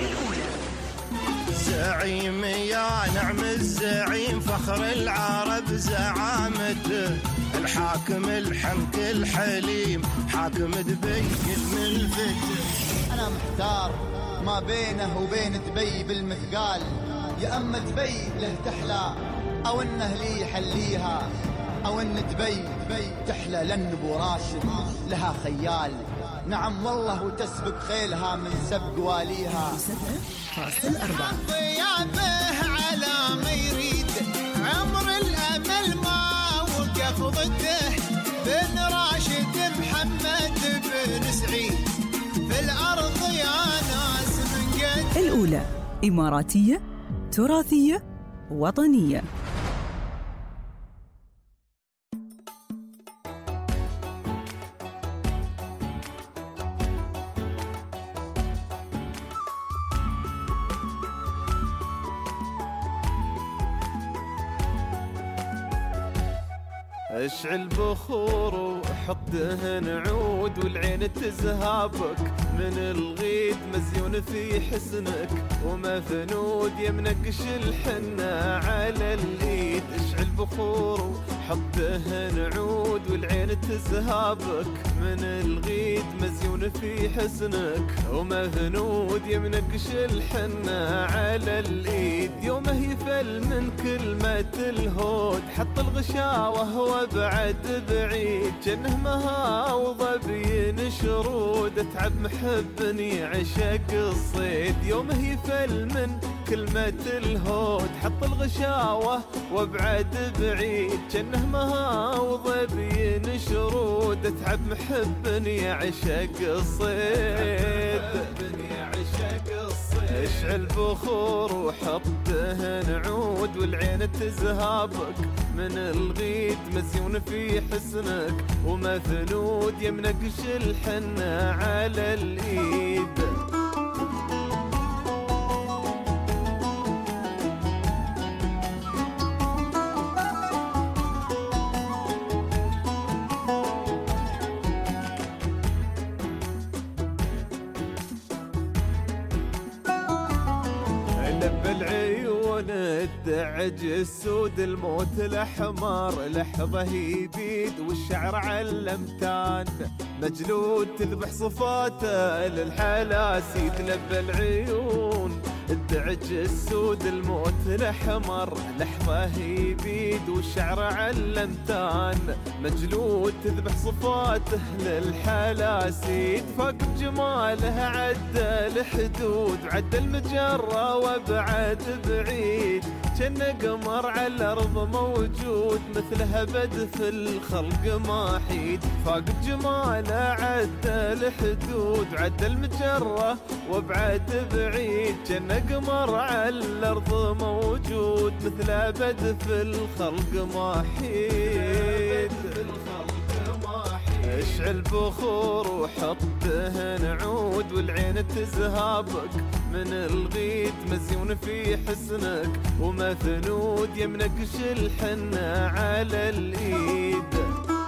زعيم يا نعم الزعيم، فخر العرب زعامته، الحاكم الحنك الحليم حاكم دبي الملفتة. أنا محتار ما بينه وبين دبي بالمثقال، يا أما دبي له تحلى أو إنه لي يحليها، أو إن دبي دبي تحلى لأن أبو راشد لها خيال. نعم والله وتسبق خيلها من سبق واليها. فاصل أربعة ضيابه على ما يريد عمر الأمل ما وقف ضده، بن راشد محمد بن سعيد في الأرض يا ناس من قد. الأولى إماراتية تراثية وطنية. اشعل بخور وحط دهن عود والعين تزهابك من الغيد مزيون في حسنك ومفنود يمنقش الحنة على الإيد. اشعل بخور وحط دهن عود والعين تزهابك من الغيد مزيون في حسنك ومفنود يمنقش الحنة على الإيد. يومه يفل من كلمة الهود حط الغشاوة وهو بعد بعيد جنه مهاوضة بين شرود اتعب محبني عشق الصيد. يومه يفل من كلمة الهود حط الغشاوة وابعد بعيد جنه مهاوضة بين شرود اتعب محبني عشق الصيد. اشعل بخور وحط دهن عود والعين تزهابك من الغيد مزيون في حسنك ومثنود يمنقش الحنة على الإيد. الدعج السود الموت الأحمر لحظة يبيد والشعر علمتان مجلود تذبح صفاته للحلاسيد. لب العيون الدعج السود الموت الأحمر لحظة يبيد والشعر علمتان مجلود تذبح صفاته للحلاسيد. فاق بجماله عدى الحدود عدى المجرة وابعد بعيد كان قمر على الأرض موجود مثله بد في الخلق ما حيد. فاق بجماله عدى الحدود عدى المجرة وابعد بعيد كان قمر على الأرض موجود مثله بد في الخلق ما حيد. اشعل بخور وحط دهن عود والعين تزهابك من الغيد مزيون في حسنك ومثنود يمنقش الحنة على الإيد.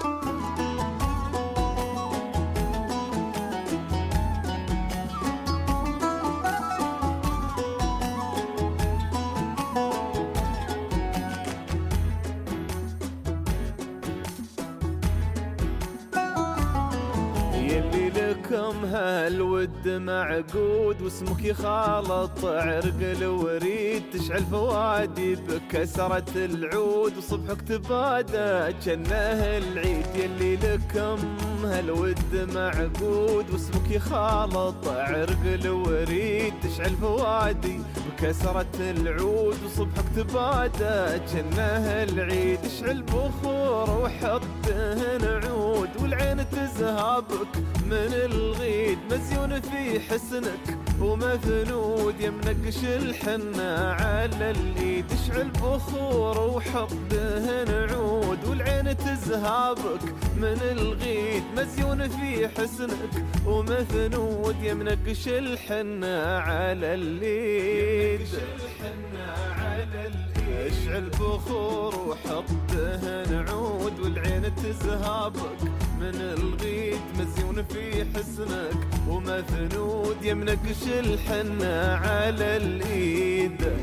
لكم هالود معقود واسمك يخالط عرق الوريد تشعل فوادي بكسرة العود وصبحك تبادى جناه العيد. يلي لكم هالود معقود واسمك يخالط عرق الوريد تشعل فوادي بكسرة العود وصبحك تبادى جناه العيد. اشعل بخور وحط دهن عود والعين تزهابك من الغيد مزيون في حسنك ومثنود يمنقش الحنة على الإيد. اشعل بخور وحط دهن عود والعين تزهابك من الغيد مزيون في حسنك ومثنود يمنقش الحنة على الإيد. اشعل بخور وحط دهن عود والعين تزهابك من الغيد مزيون في حسنك ومثنود يمنقش الحنة على الإيد.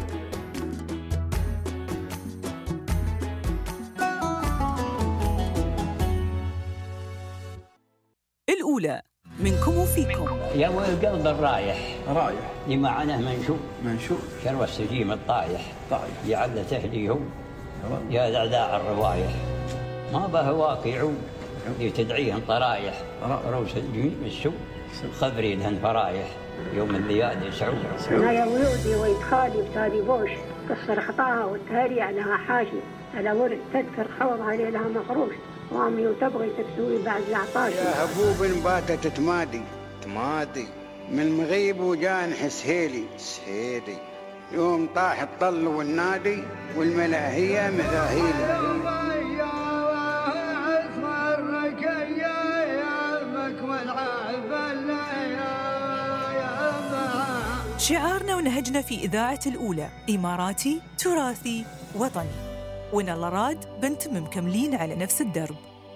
الأولى منكم وفيكم. يا والقلب الرايح رايح لما عنه منشوف منشوف شروى السجيم الطايح طايح يا عبد تهدي هو يا ذعذاع الروايح ما به واقع لتدعيهم طرايح روس السوء خبري لهن فرايح يوم الذياد يسعود. أنا يا ولودي ويتخالي بتالي بوش كسر خطاها والتهري عليها حاشي على ورد تذكر خوضها لها مخروش وامي وتبغي تكسوي بعد العطاش. يا حبوب باتت تمادي تمادي من مغيب وجان حسهيلي سهيلي يوم طاح الطل والنادي والملاهية مذاهيلي. شعارنا ونهجنا في إذاعة الأولى إماراتي تراثي وطني، وإن الله راد بنتم مكملين على نفس الدرب.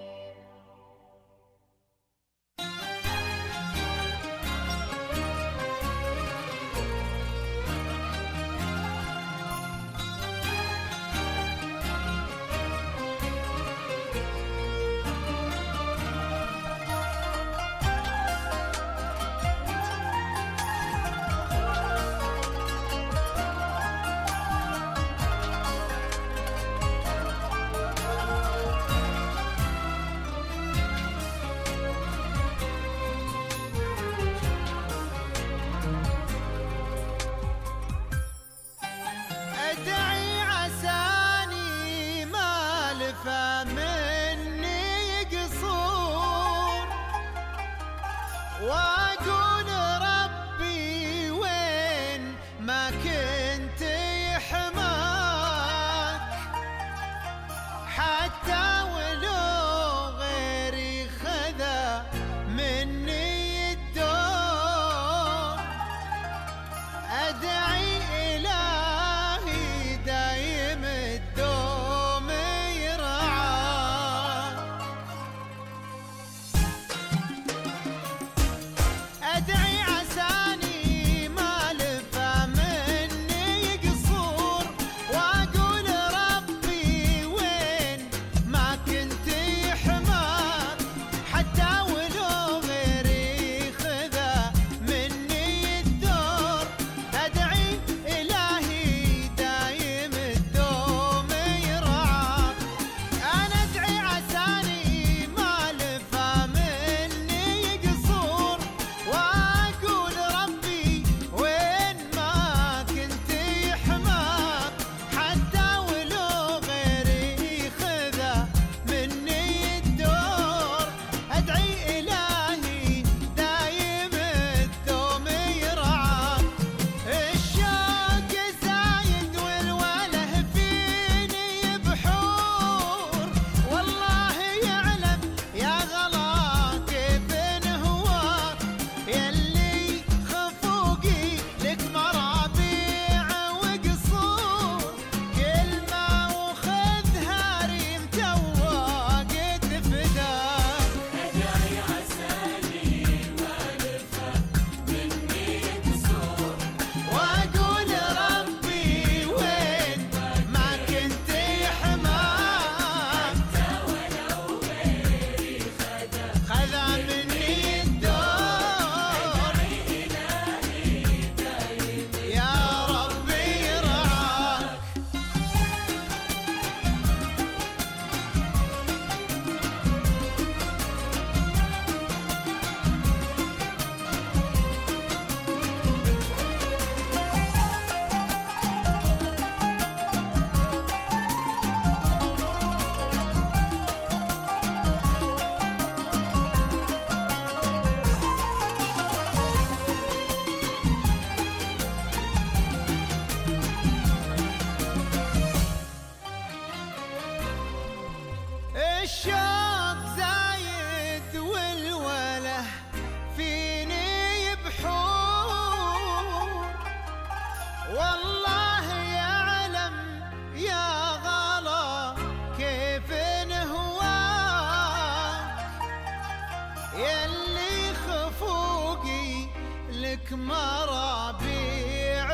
مرابيع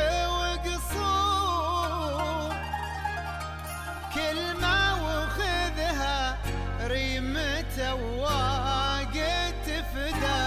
وقصور كلمة وخذها ريمة واقت فدا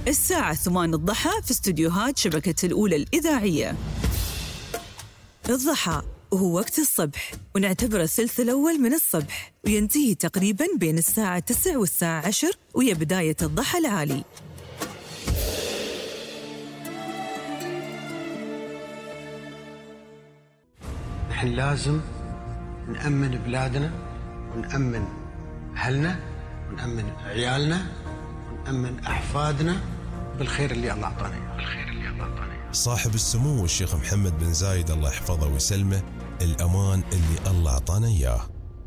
الساعة ثمان الضحى في استديوهات شبكة الأولى الإذاعية. الضحى هو وقت الصبح، ونعتبره الثلث الأول من الصبح، وينتهي تقريباً بين الساعة تسع والساعة عشر، وهي بداية الضحى العالي. نحن لازم نأمن بلادنا ونأمن أهلنا ونأمن عيالنا ونأمن أحفادنا بالخير اللي الله أعطانا إياه. بالخير اللي الله أعطانا إياه. صاحب السمو الشيخ محمد بن زايد الله يحفظه ويسلمه، الأمان اللي الله أعطانا إياه.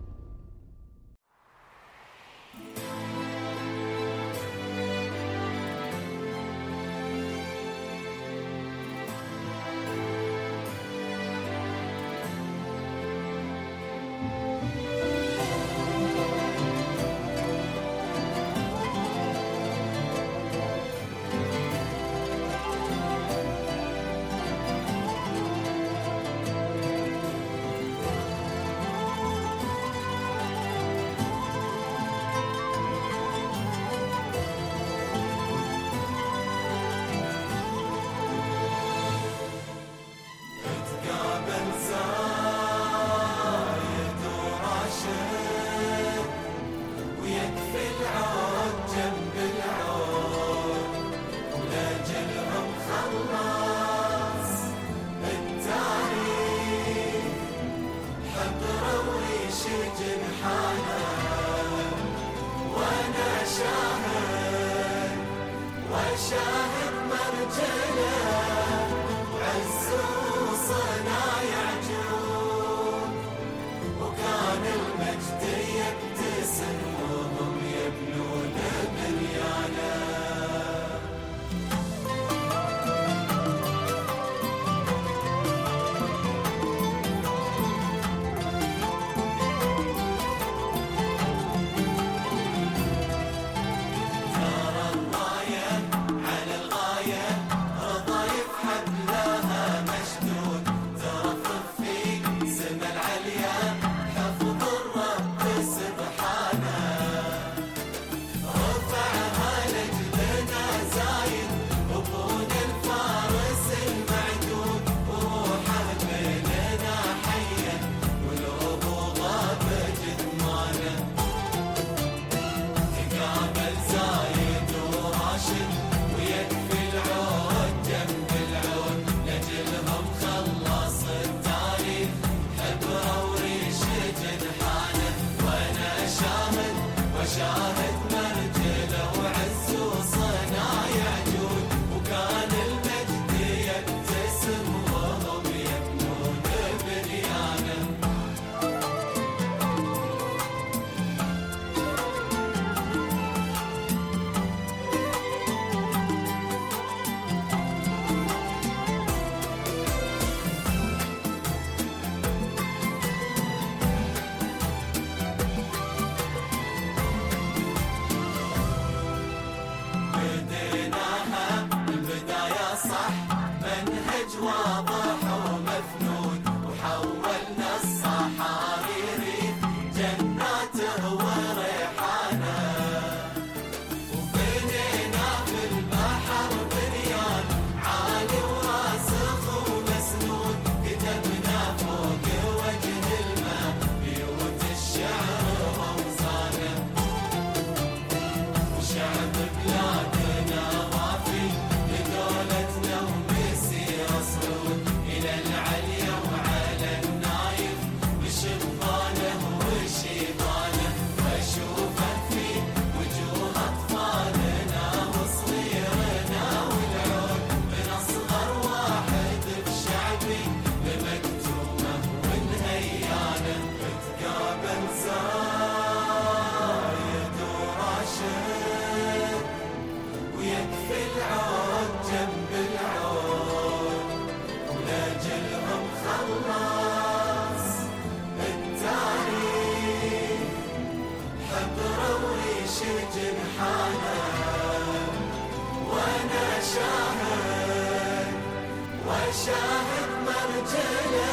شاهد مرجله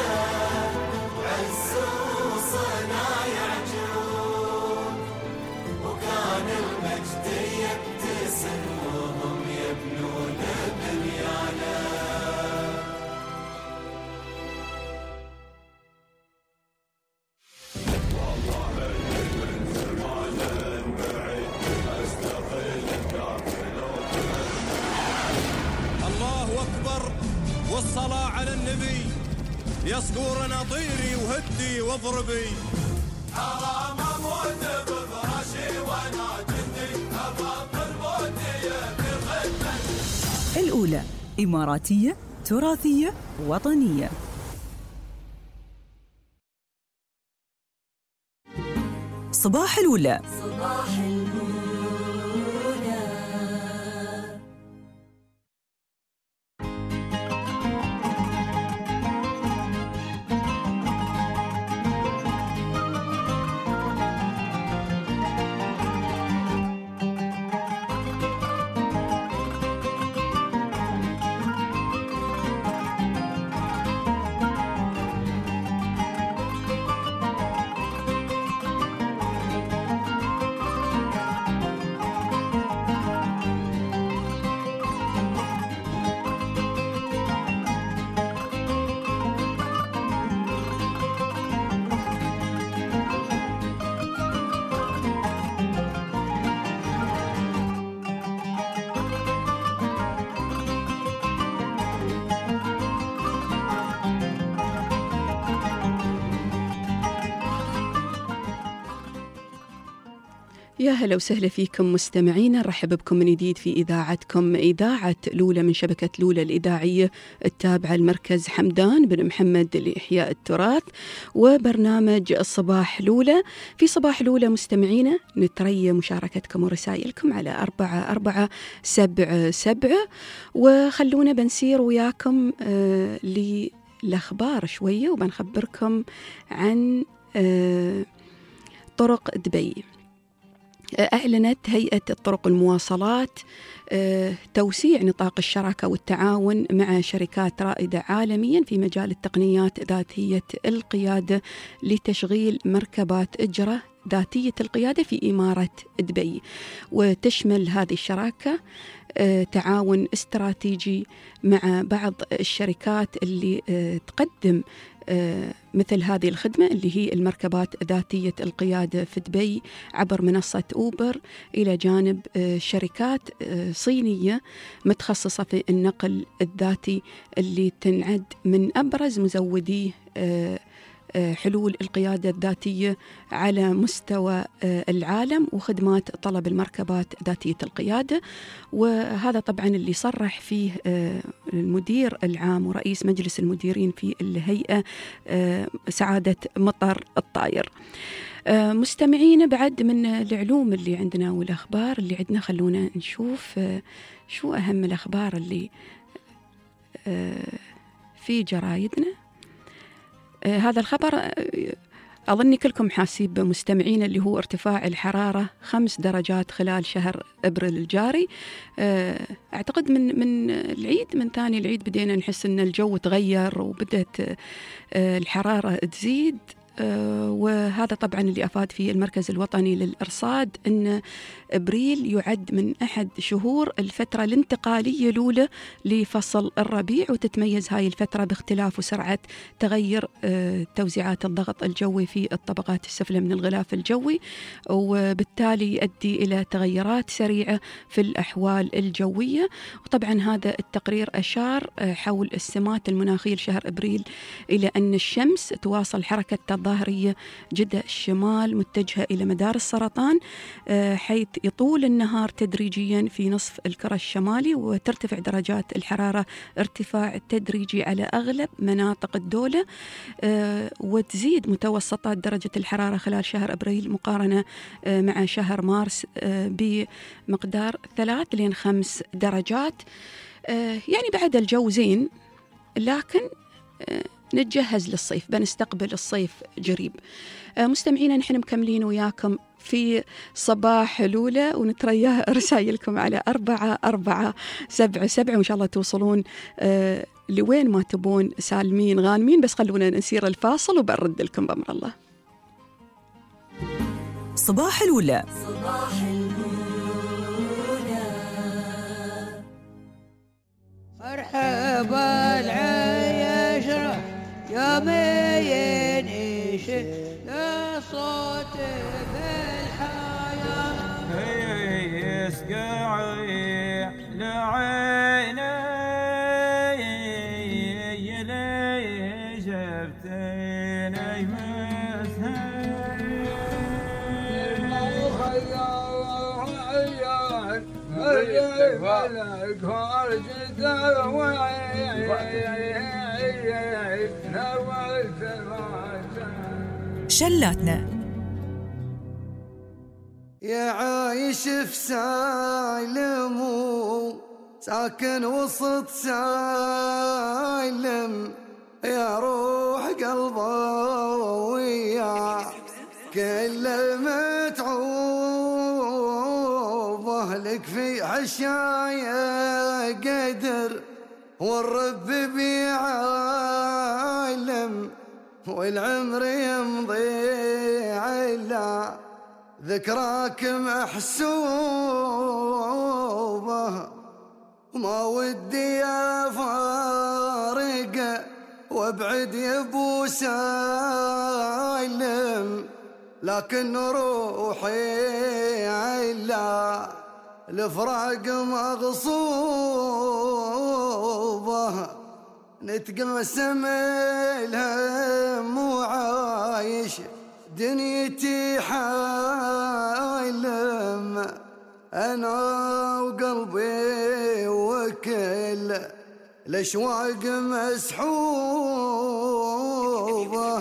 وعز وصنايع جود وكان المجد يبتسم وهم يبنون والصلاة على النبي، يا صقورنا طيري وهدي واضربي. حرام اموت بفراشي وانا جندي، ابطل موتي في الخدمة. الأولى إماراتية تراثية وطنية. صباح الأولى. صباح الأولى. يا هلا وسهلا فيكم مستمعينا، نرحب بكم من جديد في إذاعتكم إذاعة لولة من شبكة لولة الإذاعية التابعة لمركز حمدان بن محمد لإحياء التراث، وبرنامج الصباح لولة. في صباح لولة مستمعينا نتريى مشاركتكم ورسائلكم على أربعة أربعة سبعة سبعة، وخلونا بنسير وياكم آه للأخبار شوية، وبنخبركم عن آه طرق دبي. أعلنت هيئة الطرق المواصلات توسيع نطاق الشراكة والتعاون مع شركات رائدة عالميا في مجال التقنيات ذاتية القيادة لتشغيل مركبات إجرة ذاتية القيادة في إمارة دبي. وتشمل هذه الشراكة تعاون استراتيجي مع بعض الشركات اللي تقدم مثل هذه الخدمة اللي هي المركبات ذاتية القيادة في دبي عبر منصة أوبر، إلى جانب شركات صينية متخصصة في النقل الذاتي اللي تنعد من أبرز مزودي حلول القيادة الذاتية على مستوى العالم وخدمات طلب المركبات ذاتية القيادة. وهذا طبعا اللي صرح فيه المدير العام ورئيس مجلس المديرين في الهيئة سعادة مطر الطاير. مستمعين، بعد من العلوم اللي عندنا والأخبار اللي عندنا، خلونا نشوف شو أهم الأخبار اللي في جرايدنا. آه هذا الخبر آه أظن كلكم حاسيب مستمعين، اللي هو ارتفاع الحرارة خمس درجات خلال شهر أبريل الجاري. آه أعتقد من من العيد من ثاني العيد بدينا نحس أن الجو تغير وبدأت آه الحرارة تزيد. آه وهذا طبعا اللي أفاد فيه المركز الوطني للإرصاد أن أبريل يعد من أحد شهور الفترة الانتقالية الأولى لفصل الربيع، وتتميز هاي الفترة باختلاف وسرعة تغير آه توزيعات الضغط الجوي في الطبقات السفلى من الغلاف الجوي، وبالتالي يؤدي إلى تغيرات سريعة في الأحوال الجوية. وطبعا هذا التقرير أشار آه حول السمات المناخية لشهر أبريل إلى أن الشمس تواصل حركة الظاهرية جدة الشمال متجهة إلى مدار السرطان، حيث يطول النهار تدريجيا في نصف الكرة الشمالي، وترتفع درجات الحرارة ارتفاع تدريجي على أغلب مناطق الدولة، وتزيد متوسطات درجة الحرارة خلال شهر أبريل مقارنة مع شهر مارس بمقدار ثلاث لين خمس درجات. يعني بعد الجو زين، لكن نتجهز للصيف، بنستقبل الصيف جريب. مستمعينا، نحن مكملين وياكم في صباح لولة، ونترياه رسائلكم على أربعة أربعة سبعة سبعة، وإن شاء الله توصلون آه لوين ما تبون سالمين غانمين. بس خلونا نسير الفاصل وبرد لكم بأمر الله. صباح الأولى. صباح الأولى. مرحبا العيش يومين إيش يا صوت بالحياة يسقعي لعيني لك فرجة نورت الوطن. شلاتنا يا عايش في سالم ساكن وسط سالم، يا روح قلبه ويا كل المتعوبه لك في حشايا قدر، والرب بيعلم والعمر يمضي على ذكراك محسوبة، ما ودي افارقه وابعد يا ابو سالم، لكن روحي على الفراق مغصوبة، نتقسم الهم وعايش دنيتي حالم، أنا وقلبي وكل الأشواق مسحوبة،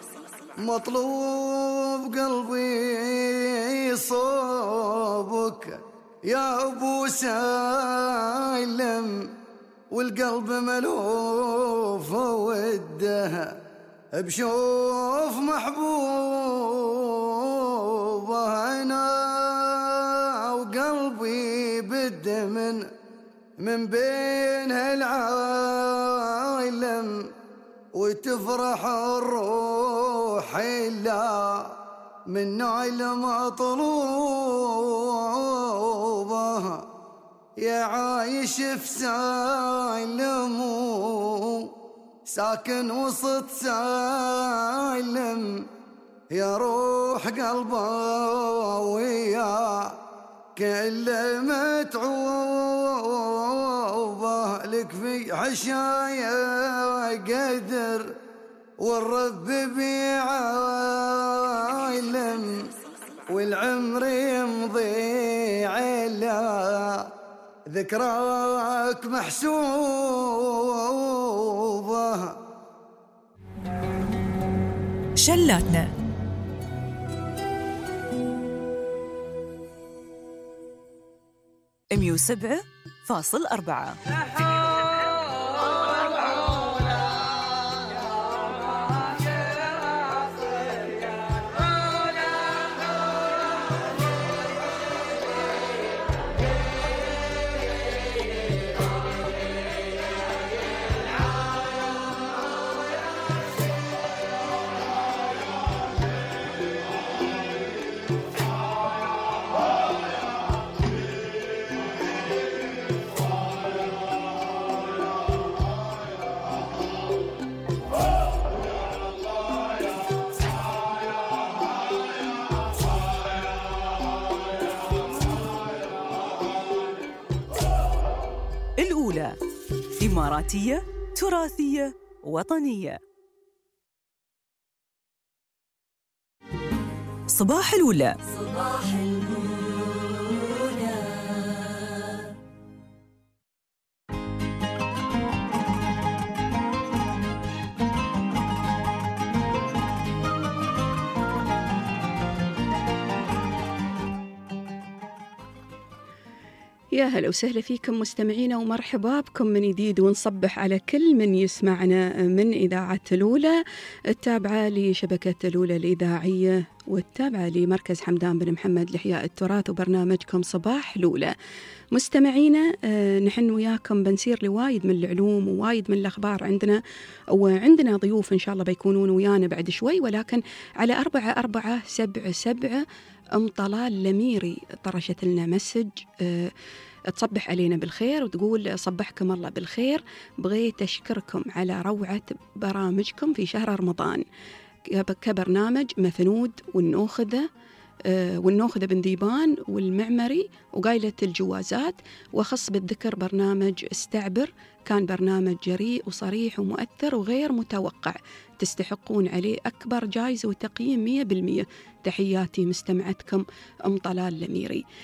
مطلوب قلبي صوبك يا أبو سالم، والقلب ملوف وده بشوف محبوبه، أنا وقلبي بده من من بين العالم، وتفرح الروح إلا من نعل مطلوبه، يا عايش في سالم ساكن وسط سالم، يا روح قلبه ويا كل متعوبه لك في حشايا قدر، والرب بيعلم والعمر يمضي على ذكراك محسوبة. شلاتنا مية وسبعة فاصل أربعة. الأولى إماراتية تراثية وطنية. صباح الأولى. صباح الأولى. يا هلا وسهلا فيكم مستمعينا، ومرحبا بكم من جديد، ونصبح على كل من يسمعنا من إذاعة الأولى التابعة لشبكة الأولى الإذاعية والتابعة لمركز حمدان بن محمد لإحياء التراث وبرنامجكم صباح الأولى. مستمعينا آه نحن وياكم بنسير لوايد من العلوم ووايد من الأخبار عندنا، وعندنا ضيوف إن شاء الله بيكونون ويانا بعد شوي، ولكن على أربعة أربعة سبعة سبعة أم طلال لميري طرشت لنا مسج آه تصبح علينا بالخير وتقول صبحكم الله بالخير، بغيت أشكركم على روعة برامجكم في شهر رمضان كبرنامج مفنود والنوخذة آه والنوخذة بن ذيبان والمعمري وقايلة الجوازات، وخص بالذكر برنامج استعبر، كان برنامج جريء وصريح ومؤثر وغير متوقع، تستحقون عليه أكبر جائزة وتقييم مية بالمية. تحياتي مستمعتكم أم طلال لميري.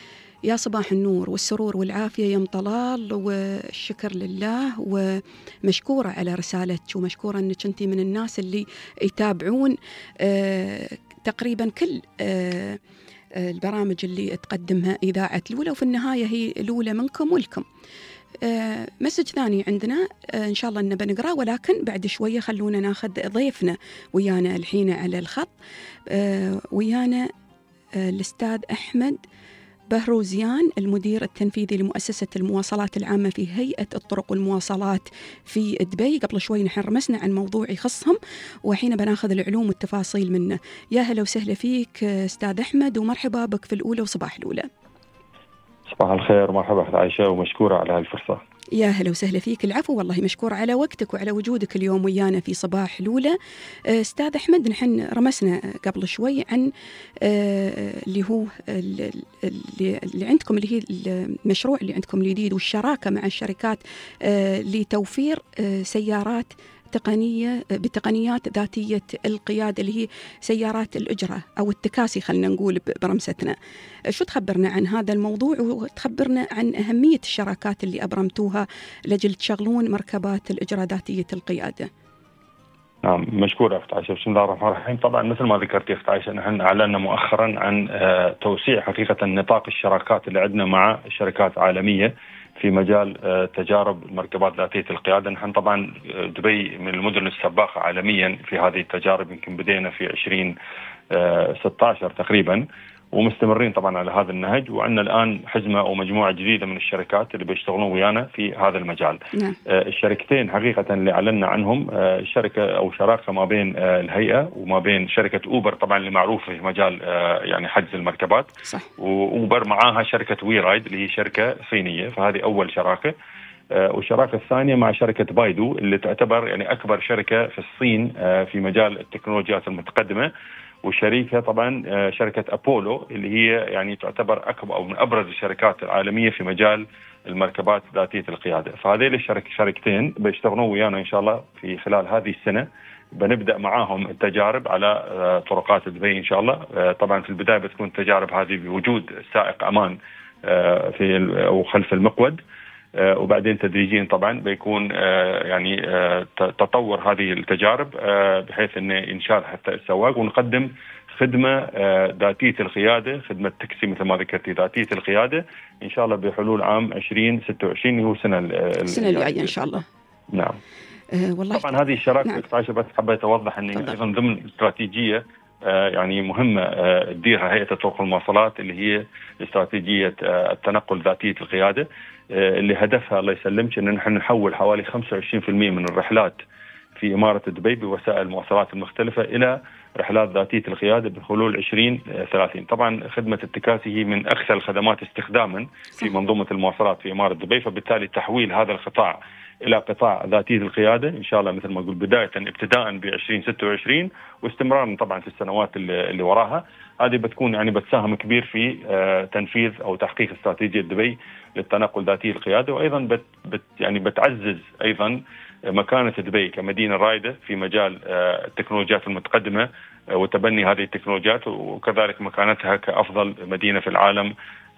يا صباح النور والسرور والعافية يا ام طلال، والشكر لله ومشكورة على رسالتك، ومشكورة أنك أنت من الناس اللي يتابعون آه تقريبا كل آه البرامج اللي تقدمها إذاعة الأولى، وفي النهاية هي الأولى منكم ولكم. آه مسج ثاني عندنا آه إن شاء الله إنه بنقرأ، ولكن بعد شوية خلونا ناخذ ضيفنا ويانا الحين على الخط. آه ويانا آه الأستاذ أحمد بهروزيان، المدير التنفيذي لمؤسسة المواصلات العامة في هيئة الطرق والمواصلات في دبي. قبل شوي نحن رمسنا عن موضوع يخصهم، وحين بناخذ العلوم والتفاصيل منه. يا هلا وسهلا فيك أستاذ أحمد، ومرحبا بك في الأولى وصباح الأولى. صباح الخير، مرحبا أخت عائشة، ومشكورة على هالفرصة. يا هلا وسهلا فيك. العفو، والله مشكور على وقتك وعلى وجودك اليوم ويانا في صباح الأولى. أستاذ أحمد، نحن رمسنا قبل شوي عن اللي هو اللي عندكم، اللي هي المشروع اللي عندكم الجديد والشراكة مع الشركات لتوفير سيارات تقنية بتقنيات ذاتية القيادة، اللي هي سيارات الأجرة أو التكاسي خلنا نقول برمستنا. شو تخبرنا عن هذا الموضوع، وتخبرنا عن أهمية الشراكات اللي أبرمتوها لجل تشغلون مركبات الأجرة ذاتية القيادة؟ نعم، مشكورة أخت عائشة. بسم الله الرحمن الرحيم. طبعا مثل ما ذكرتي أخت عائشة، نحن أعلنا مؤخرا عن توسيع حقيقة نطاق الشراكات اللي عندنا مع شركات عالمية في مجال تجارب المركبات ذاتية القيادة. نحن طبعا دبي من المدن السباقة عالميا في هذه التجارب، يمكن بدينا في عشرين ستة عشر تقريبا، ومستمرين طبعا على هذا النهج، وعندنا الآن حزمة أو مجموعة جديدة من الشركات اللي بيشتغلون ويانا في هذا المجال. نعم. الشركتين حقيقة اللي أعلنا عنهم شركة أو شراكة ما بين الهيئة وما بين شركة أوبر، طبعا اللي معروفة في مجال يعني حجز المركبات. صح. وأوبر معاها شركة وي رايد اللي هي شركة صينية، فهذه أول شراكة. والشراكة الثانية مع شركة بايدو اللي تعتبر يعني أكبر شركة في الصين في مجال التكنولوجيات المتقدمة، وشريكها طبعا شركة أبولو اللي هي يعني تعتبر أكبر أو من أبرز الشركات العالمية في مجال المركبات ذاتية القيادة. فهذه الشركة شركتين بيشتغلون ويانا إن شاء الله في خلال هذه السنة. بنبدأ معاهم التجارب على طرقات دبي إن شاء الله. طبعا في البداية بتكون التجارب هذه بوجود سائق أمان في أو خلف المقود، وبعدين تدريجيا طبعا بيكون يعني تطور هذه التجارب بحيث أن ينشال حتى السواق، ونقدم خدمة ذاتية القيادة، خدمة تاكسي مثل ما ذكرتي ذاتية القيادة إن شاء الله بحلول عام عشرين ستة وعشرين هو سنة السنة الجاية إن شاء الله. نعم. أه والله طبعا هذه الشراكة نعم. عايشة بس حبيت أوضح أن أيضا ضمن استراتيجية آه يعني مهمة آه تديرها هيئة الطرق والمواصلات، اللي هي استراتيجية آه التنقل ذاتية القيادة، آه اللي هدفها الله يسلمك أن نحن نحول حوالي خمسة وعشرين بالمئة من الرحلات في إمارة دبي بوسائل المواصلات المختلفة إلى رحلات ذاتية القيادة بحلول عشرين ثلاثين. طبعا خدمة التكاسي هي من أكثر الخدمات استخداما في منظومة المواصلات في إمارة دبي، فبالتالي تحويل هذا القطاع إلى قطاع ذاتية القيادة إن شاء الله مثل ما قلت بداية ابتداء ب عشرين ستة وعشرين واستمرارا طبعا في السنوات اللي وراها. هذه بتكون يعني بتساهم كبير في تنفيذ أو تحقيق استراتيجية دبي للتنقل ذاتية القيادة، وأيضا بت بت يعني بتعزز أيضا مكانة دبي كمدينة رائدة في مجال التكنولوجيات المتقدمة وتبني هذه التكنولوجيات، وكذلك مكانتها كأفضل مدينة في العالم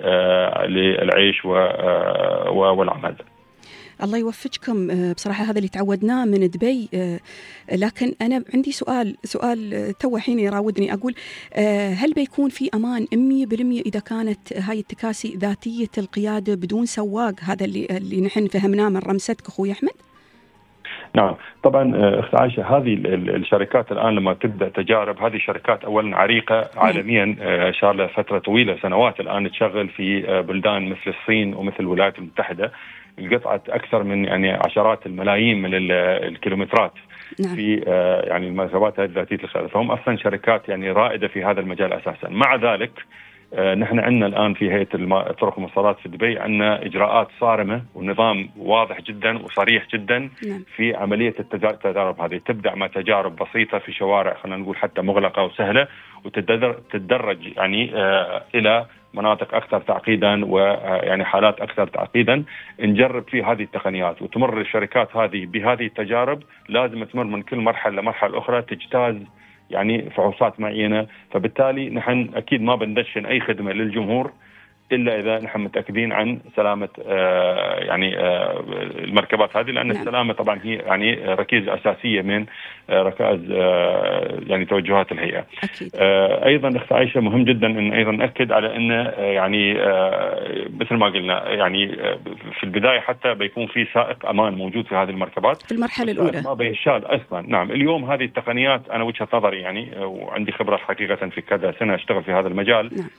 للعيش والعمل. الله يوفقكم. بصراحة هذا اللي تعودناه من دبي. لكن أنا عندي سؤال سؤال تو حين يراودني، أقول هل بيكون في أمان مية بالمية إذا كانت هاي التكاسي ذاتية القيادة بدون سواق؟ هذا اللي اللي نحن فهمناه من رمستك أخوي أحمد. نعم طبعا أخت عائشة، هذه الشركات الآن لما تبدأ تجارب، هذه شركات أولا عريقة عالميا، صار لها فترة طويلة سنوات الآن تشغل في بلدان مثل الصين ومثل الولايات المتحدة، قطعة أكثر من يعني عشرات الملايين من الكيلومترات. نعم. في يعني المركبات ذاتية القيادة، فهم أصلا شركات يعني رائدة في هذا المجال أساسا. مع ذلك نحن عندنا الآن في هيئة الطرق والمواصلات في دبي عندنا إجراءات صارمة ونظام واضح جدا وصريح جدا. نعم. في عملية التجارب هذه. تبدأ مع تجارب بسيطة في شوارع خلينا نقول حتى مغلقة وسهلة، وتتدرج يعني آه إلى مناطق أكثر تعقيدا ويعني حالات أكثر تعقيدا نجرب في هذه التقنيات، وتمر الشركات هذه بهذه التجارب. لازم تمر من كل مرحلة لمرحلة أخرى، تجتاز يعني فحوصات معينة. فبالتالي نحن أكيد ما بندشن أي خدمة للجمهور إلا إذا نحن متأكدين عن سلامة آه يعني آه المركبات هذه، لأن نعم. السلامة طبعا هي يعني ركيزة أساسية من آه ركائز آه يعني توجهات الهيئة. أكيد. آه أيضا أخت عائشة مهم جدا أن أيضا نأكد على أن آه يعني آه مثل ما قلنا يعني آه في البداية حتى بيكون في سائق أمان موجود في هذه المركبات في المرحلة الأولى ما بينشال أصلا. نعم اليوم هذه التقنيات أنا وجهة نظري يعني آه وعندي خبرة حقيقة في كذا سنة أشتغل في هذا المجال. نعم.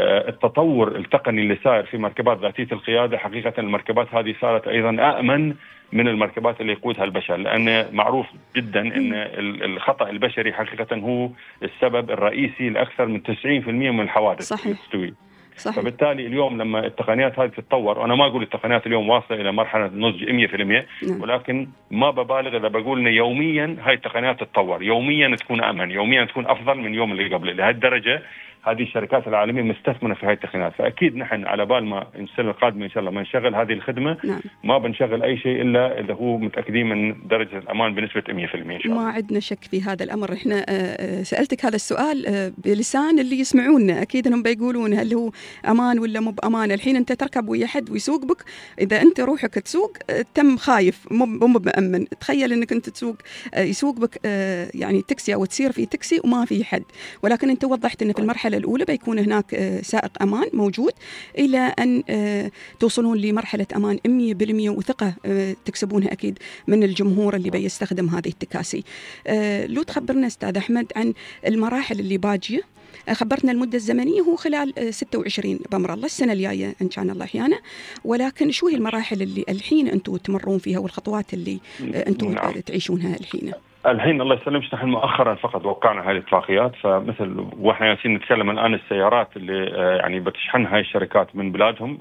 التطور التقني اللي صاير في مركبات ذاتية القيادة حقيقة المركبات هذه صارت أيضا أأمن من المركبات اللي يقودها البشر، لأن معروف جدا أن الخطأ البشري حقيقة هو السبب الرئيسي لأكثر من تسعين بالمئة من الحوادث. صحيح. تستوي. صحيح. فبالتالي اليوم لما التقنيات هذه تتطور، وأنا ما أقول التقنيات اليوم واصلة إلى مرحلة نضج مئة بالمئة، نعم. ولكن ما ببالغ إذا بقول إن يوميا هاي التقنيات تتطور، يوميا تكون أمن، يوميا تكون أفضل من يوم اللي قبله. لهالدرجة هذه الشركات العالمية مستثمرة في هذه التقنيات، فأكيد نحن على بال ما السنة القادمة إن شاء الله ما نشغل هذه الخدمة. نعم. ما بنشغل أي شيء إلا إذا هو متأكدين من درجة الأمان بنسبة مئة بالمئة إن شاء الله. ما عندنا شك في هذا الأمر. إحنا سألتك هذا السؤال بلسان اللي يسمعونا، أكيد أنهم بيقولون هل هو أمان ولا مو بأمان. الحين أنت تركب ويا حد ويسوق بك، إذا أنت روحك تسوق تم خايف مو مو مأمن. تخيل أنك أنت تسوق يسوق بك يعني تاكسي أو تسير في تاكسي وما في حد، ولكن أنت وضحت أن في المرحلة الأولى بيكون هناك سائق أمان موجود إلى أن توصلون لمرحلة أمان مئة بالمئة وثقة تكسبونها أكيد من الجمهور اللي بيستخدم هذه التكاسي. لو تخبرنا أستاذ أحمد عن المراحل اللي باجية. خبرتنا المدة الزمنية هو خلال ستة وعشرين بأمر الله السنة الجاية إن شاء الله أحيانا، ولكن شو هي المراحل اللي الحين أنتم تمرون فيها والخطوات اللي أنتم نعم. تعيشونها الحين؟ الحين الله يسلمش نحن مؤخرا فقط وقعنا هذه الاتفاقيات، فمثل واحنا ياسين نتكلم الآن السيارات اللي يعني بتشحنها هاي الشركات من بلادهم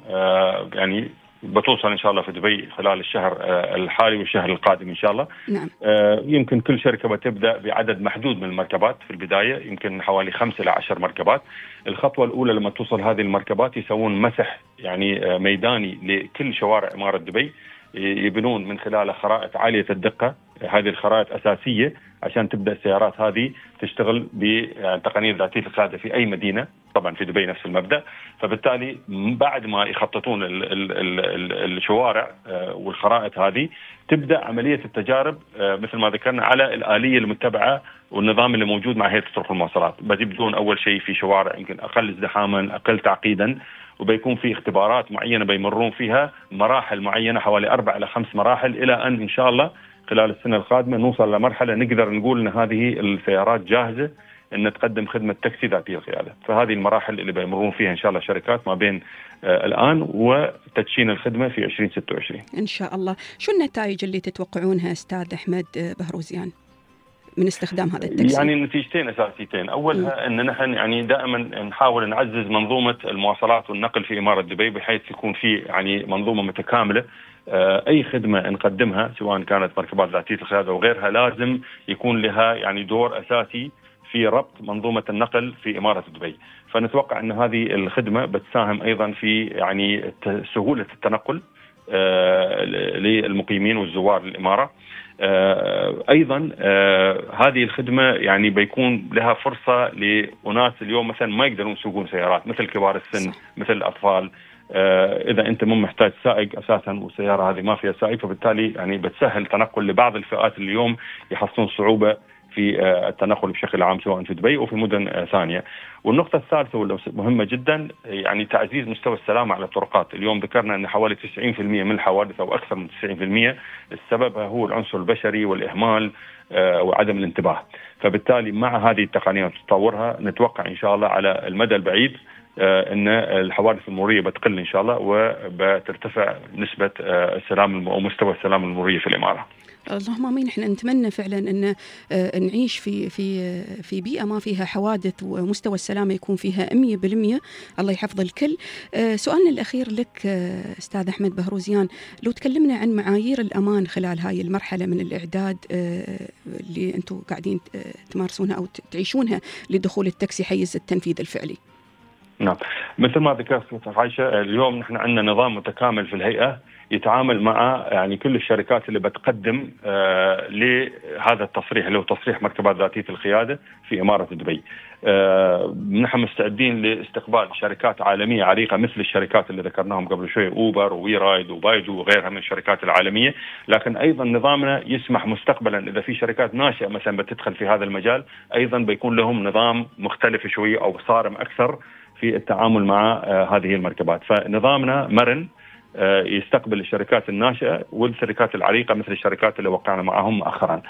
يعني بتوصل إن شاء الله في دبي خلال الشهر الحالي والشهر القادم إن شاء الله. نعم. يمكن كل شركة بتبدأ بعدد محدود من المركبات في البداية، يمكن حوالي خمسة إلى عشر مركبات. الخطوة الأولى لما توصل هذه المركبات يسوون مسح يعني ميداني لكل شوارع إمارة دبي، يبنون من خلال خرائط عالية الدقة. هذه الخرائط أساسية عشان تبدأ السيارات هذه تشتغل بتقنية ذاتية القيادة في أي مدينة، طبعا في دبي نفس المبدأ. فبالتالي بعد ما يخططون ال ال ال الشوارع والخرائط هذه تبدأ عملية التجارب مثل ما ذكرنا على الآلية المتبعة والنظام اللي موجود مع هيئة الطرق والمواصلات. بيبدون أول شيء في شوارع يمكن أقل ازدحاما أقل تعقيدا، وبيكون في اختبارات معينة بيمرون فيها مراحل معينة حوالي أربع إلى خمس مراحل، إلى أن إن شاء الله خلال السنة القادمة نوصل لمرحلة نقدر نقول أن هذه السيارات جاهزة أن تقدم خدمة تاكسي ذاتية القيادة. فهذه المراحل اللي بيمرون فيها إن شاء الله الشركات ما بين آه الآن وتدشين الخدمة في عشرين ستة وعشرين إن شاء الله. شو النتائج اللي تتوقعونها أستاذ أحمد بهروزيان من استخدام هذا التاكسي؟ يعني نتيجتين أساسيتين. أولها أن نحن يعني دائما نحاول نعزز منظومة المواصلات والنقل في إمارة دبي بحيث يكون في يعني منظومة متكاملة. أي خدمة نقدمها سواء كانت مركبات ذاتية القيادة وغيرها لازم يكون لها يعني دور أساسي في ربط منظومة النقل في إمارة دبي. فنتوقع أن هذه الخدمة بتساهم أيضا في يعني سهولة التنقل للمقيمين والزوار للإمارة. أيضا هذه الخدمة يعني بيكون لها فرصة لأناس اليوم مثلا ما يقدرون يسوقون سيارات مثل كبار السن مثل الأطفال. إذا أنت مو محتاج سائق أساسا والسيارة هذه ما فيها سائق، فبالتالي يعني بتسهل تنقل لبعض الفئات اللي اليوم يحصلون صعوبة في التنقل بشكل عام سواء في دبي أو في مدن ثانية. والنقطة الثالثة والمهمة جدا يعني تعزيز مستوى السلامة على الطرقات. اليوم ذكرنا أن حوالي تسعين بالمئة من الحوادث أو أكثر من تسعين بالمئة السبب هو العنصر البشري والإهمال وعدم الانتباه. فبالتالي مع هذه التقنية وتطورها نتوقع إن شاء الله على المدى البعيد أن الحوادث المرورية بتقل إن شاء الله وبترتفع نسبة السلام أو مستوى السلام المرورية في الإمارة. اللهم امين. احنا نتمنى فعلا ان نعيش في في في بيئه ما فيها حوادث ومستوى السلامه يكون فيها مئة بالمئة. الله يحفظ الكل. سؤالنا الاخير لك استاذ احمد بهروزيان، لو تكلمنا عن معايير الامان خلال هاي المرحله من الاعداد اللي انتم قاعدين تمارسونها او تعيشونها لدخول التاكسي حيز التنفيذ الفعلي. نعم، مثل ما ذكرت عائشة اليوم نحن عندنا نظام متكامل في الهيئة يتعامل مع يعني كل الشركات اللي بتقدم آه لهذا التصريح اللي هو تصريح مركبات ذاتية القيادة في إمارة دبي. آه نحن مستعدين لاستقبال شركات عالمية عريقة مثل الشركات اللي ذكرناهم قبل شوي، أوبر ووي رايد وبايدو وغيرها من الشركات العالمية، لكن أيضا نظامنا يسمح مستقبلا إذا في شركات ناشئة مثلا بتدخل في هذا المجال أيضا بيكون لهم نظام مختلف شوي أو صارم أكثر في التعامل مع آه هذه المركبات. فنظامنا مرن يستقبل الشركات الناشئة والشركات العريقة مثل الشركات اللي وقعنا معهم مؤخرا.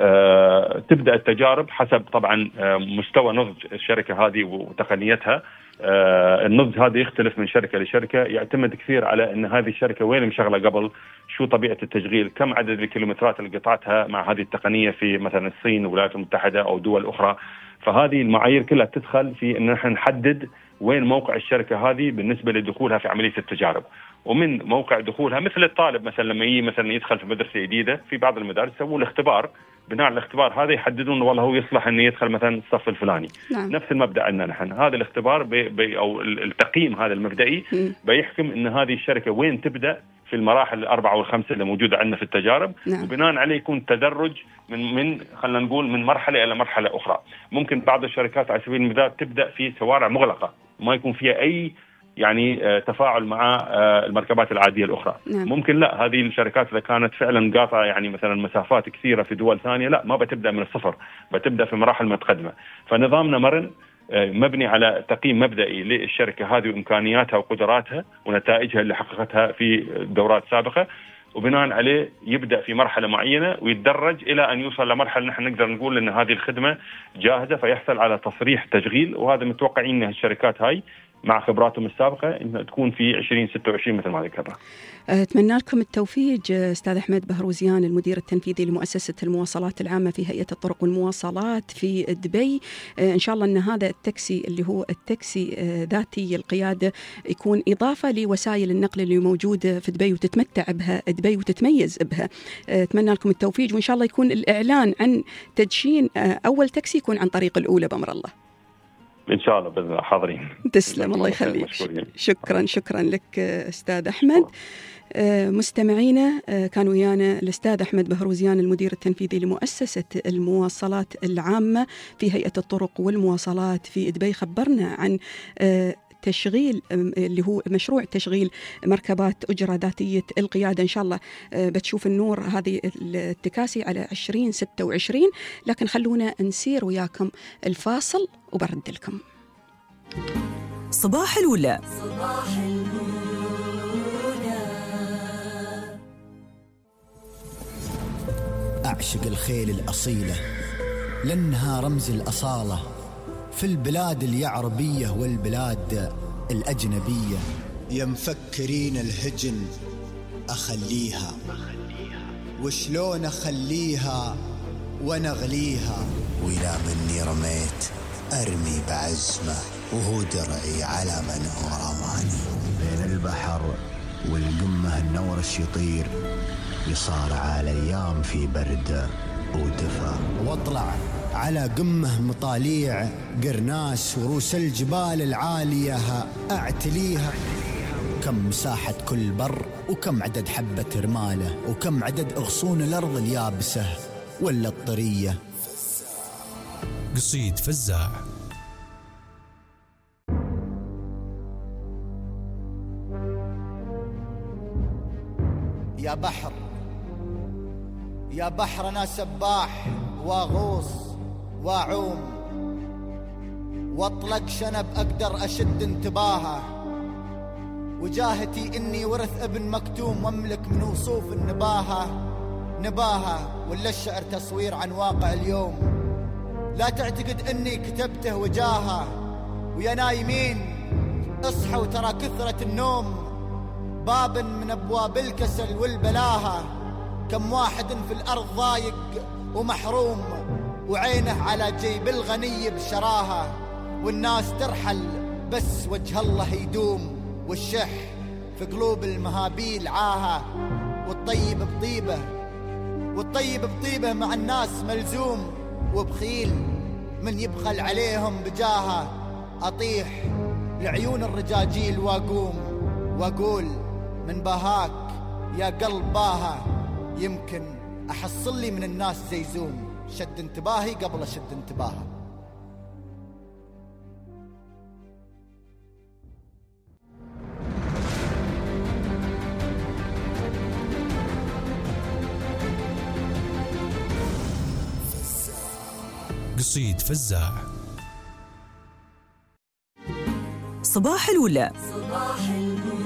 أه تبدأ التجارب حسب طبعا مستوى نضج الشركة هذه وتقنيتها. أه النضج هذا يختلف من شركة لشركة، يعتمد كثير على أن هذه الشركة وين مشغلة قبل، شو طبيعة التشغيل، كم عدد الكيلومترات اللي قطعتها مع هذه التقنية في مثلا الصين والولايات المتحدة أو دول أخرى. فهذه المعايير كلها تدخل في أن نحن نحدد وين موقع الشركة هذه بالنسبة لدخولها في عملية التجارب. ومن موقع دخولها مثل الطالب مثلا لما يجي مثلا يدخل في مدرسة جديدة، في بعض المدارس يسوون الاختبار، بناء على الاختبار هذا يحددون والله هو يصلح أن يدخل مثلا الصف الفلاني. نعم. نفس المبدأ عندنا نحن، هذا الاختبار بي بي أو التقييم هذا المبدئي م. بيحكم أن هذه الشركة وين تبدأ في المراحل الأربعة والخمسة اللي موجودة عندنا في التجارب. نعم. وبناء عليه يكون تدرج من من خلينا نقول من مرحلة إلى مرحلة أخرى. ممكن بعض الشركات على سبيل المثال تبدأ في شوارع مغلقة ما يكون فيها أي يعني تفاعل مع المركبات العادية الأخرى. نعم. ممكن لا، هذه الشركات إذا كانت فعلا قاطعة يعني مثلا مسافات كثيرة في دول ثانية، لا ما بتبدأ من الصفر، بتبدأ في مراحل متقدمة. فنظامنا مرن مبني على تقييم مبدئي للشركة هذه وإمكانياتها وقدراتها ونتائجها اللي حققتها في دورات سابقة، وبناء عليه يبدأ في مرحلة معينة ويتدرج إلى أن يوصل لمرحلة نحن نقدر نقول أن هذه الخدمة جاهزة فيحصل على تصريح تشغيل. وهذا متوقعين أن الشركات هاي مع خبراتهم السابقة إنها تكون في عشرين ستة وعشرين مثل ما ذكرنا. أتمنى لكم التوفيق أستاذ أحمد بهروزيان، المدير التنفيذي لمؤسسة المواصلات العامة في هيئة الطرق والمواصلات في دبي. إن شاء الله أن هذا التاكسي اللي هو التاكسي ذاتي القيادة يكون إضافة لوسائل النقل اللي موجودة في دبي وتتمتع بها دبي وتتميز بها. أتمنى لكم التوفيق، وإن شاء الله يكون الإعلان عن تدشين أول تاكسي يكون عن طريق الأولى بأمر الله. إن شاء الله بإذن الله حاضرين. تسلم، الله يخليك. شكرا شكرا لك أستاذ أحمد. مستمعينا كان ويانا الأستاذ أحمد بهروزيان المدير التنفيذي لمؤسسة المواصلات العامة في هيئة الطرق والمواصلات في دبي. خبرنا عن تشغيل اللي هو مشروع تشغيل مركبات أجرة ذاتية القيادة. إن شاء الله بتشوف النور هذه التكاسي على عشرين ستة وعشرين، لكن خلونا نسير وياكم الفاصل وبرد لكم. صباح الأولى. صباح الأولى. أعشق الخيل الأصيلة لأنها رمز الأصالة في البلاد اليعربية والبلاد الأجنبية. يا مفكرين الهجن أخليها، وشلون أخليها ونغليها، وإذا مني رميت أرمي بعزمة وهو درعي على من هو رماني. بين البحر والقمة النورش يطير، يصارع الأيام في برد ودفا، واطلع على قمة مطاليع قرناس وروس الجبال العالية أعتليها. كم مساحة كل بر، وكم عدد حبة رمالة، وكم عدد أغصون الأرض اليابسة ولا الطرية. قصيد فزاع. يا بحر يا بحر أنا سباح واغوص واعوم، واطلق شنب أقدر أشد انتباهه، وجاهتي إني ورث ابن مكتوم واملك من وصوف النباهة نباهة، ولا الشعر تصوير عن واقع اليوم. لا تعتقد إني كتبته وجاهه، ويا نايمين اصحوا ترى كثرة النوم باب من أبواب الكسل والبلاهة. كم واحد في الأرض ضايق ومحروم، وعينه على جيب الغني بشراهة، والناس ترحل بس وجه الله يدوم، والشح في قلوب المهابيل عاهة، والطيب بطيبه والطيب بطيبه مع الناس ملزوم، وبخيل من يبخل عليهم بجاهه. أطيح لعيون الرجاجيل واقوم واقول من بهاك يا قلباها يمكن أحصل لي من الناس زيزوم شد انتباهي قبل أشد انتباهها. قصيد فزاع. صباح الأولى. صباح الأولى.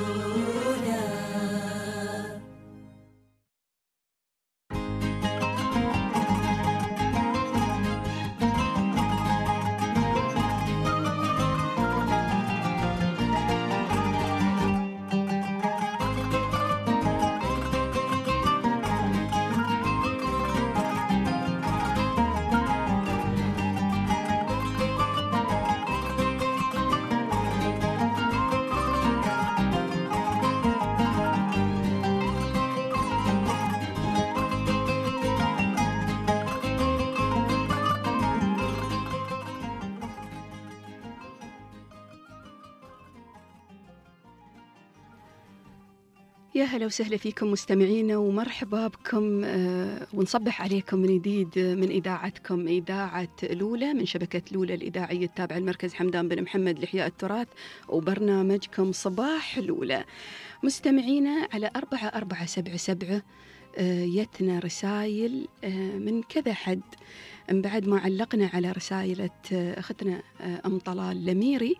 يا هلا وسهلا فيكم مستمعينا ومرحبا بكم آه ونصبح عليكم من جديد من إذاعتكم إذاعة لولة من شبكة لولة الإذاعية التابعة لمركز حمدان بن محمد لإحياء التراث وبرنامجكم صباح لولة. مستمعينا على أربعة أربعة سبعة سبعة آه يتنا رسائل آه من كذا حد. من بعد ما علقنا على رسائل آه أختنا آه أم طلال لميري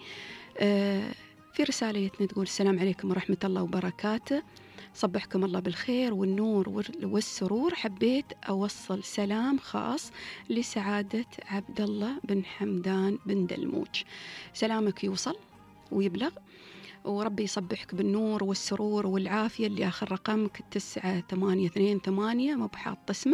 آه في رسالتنا تقول السلام عليكم ورحمة الله وبركاته، صبحكم الله بالخير والنور والسرور. حبيت أوصل سلام خاص لسعادة عبد الله بن حمدان بن دلموج. سلامك يوصل ويبلغ وربي يصبحك بالنور والسرور والعافية. اللي آخر رقمك تسعة ثمانية اثنين ثمانية مو بحاط اسمه.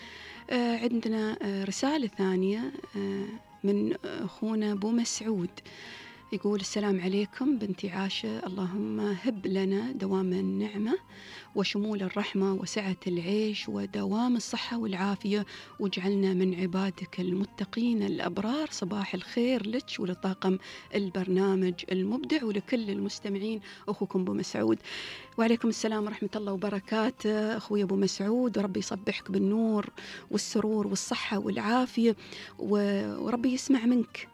آه عندنا آه رسالة ثانية آه من أخونا أبو مسعود يقول السلام عليكم بنتي عاشة، اللهم هب لنا دوام النعمة وشمول الرحمة وسعة العيش ودوام الصحة والعافية واجعلنا من عبادك المتقين الأبرار. صباح الخير لك ولطاقم البرنامج المبدع ولكل المستمعين. أخوكم أبو مسعود. وعليكم السلام ورحمة الله وبركاته أخوي أبو مسعود، وربي يصبحك بالنور والسرور والصحة والعافية وربي يسمع منك،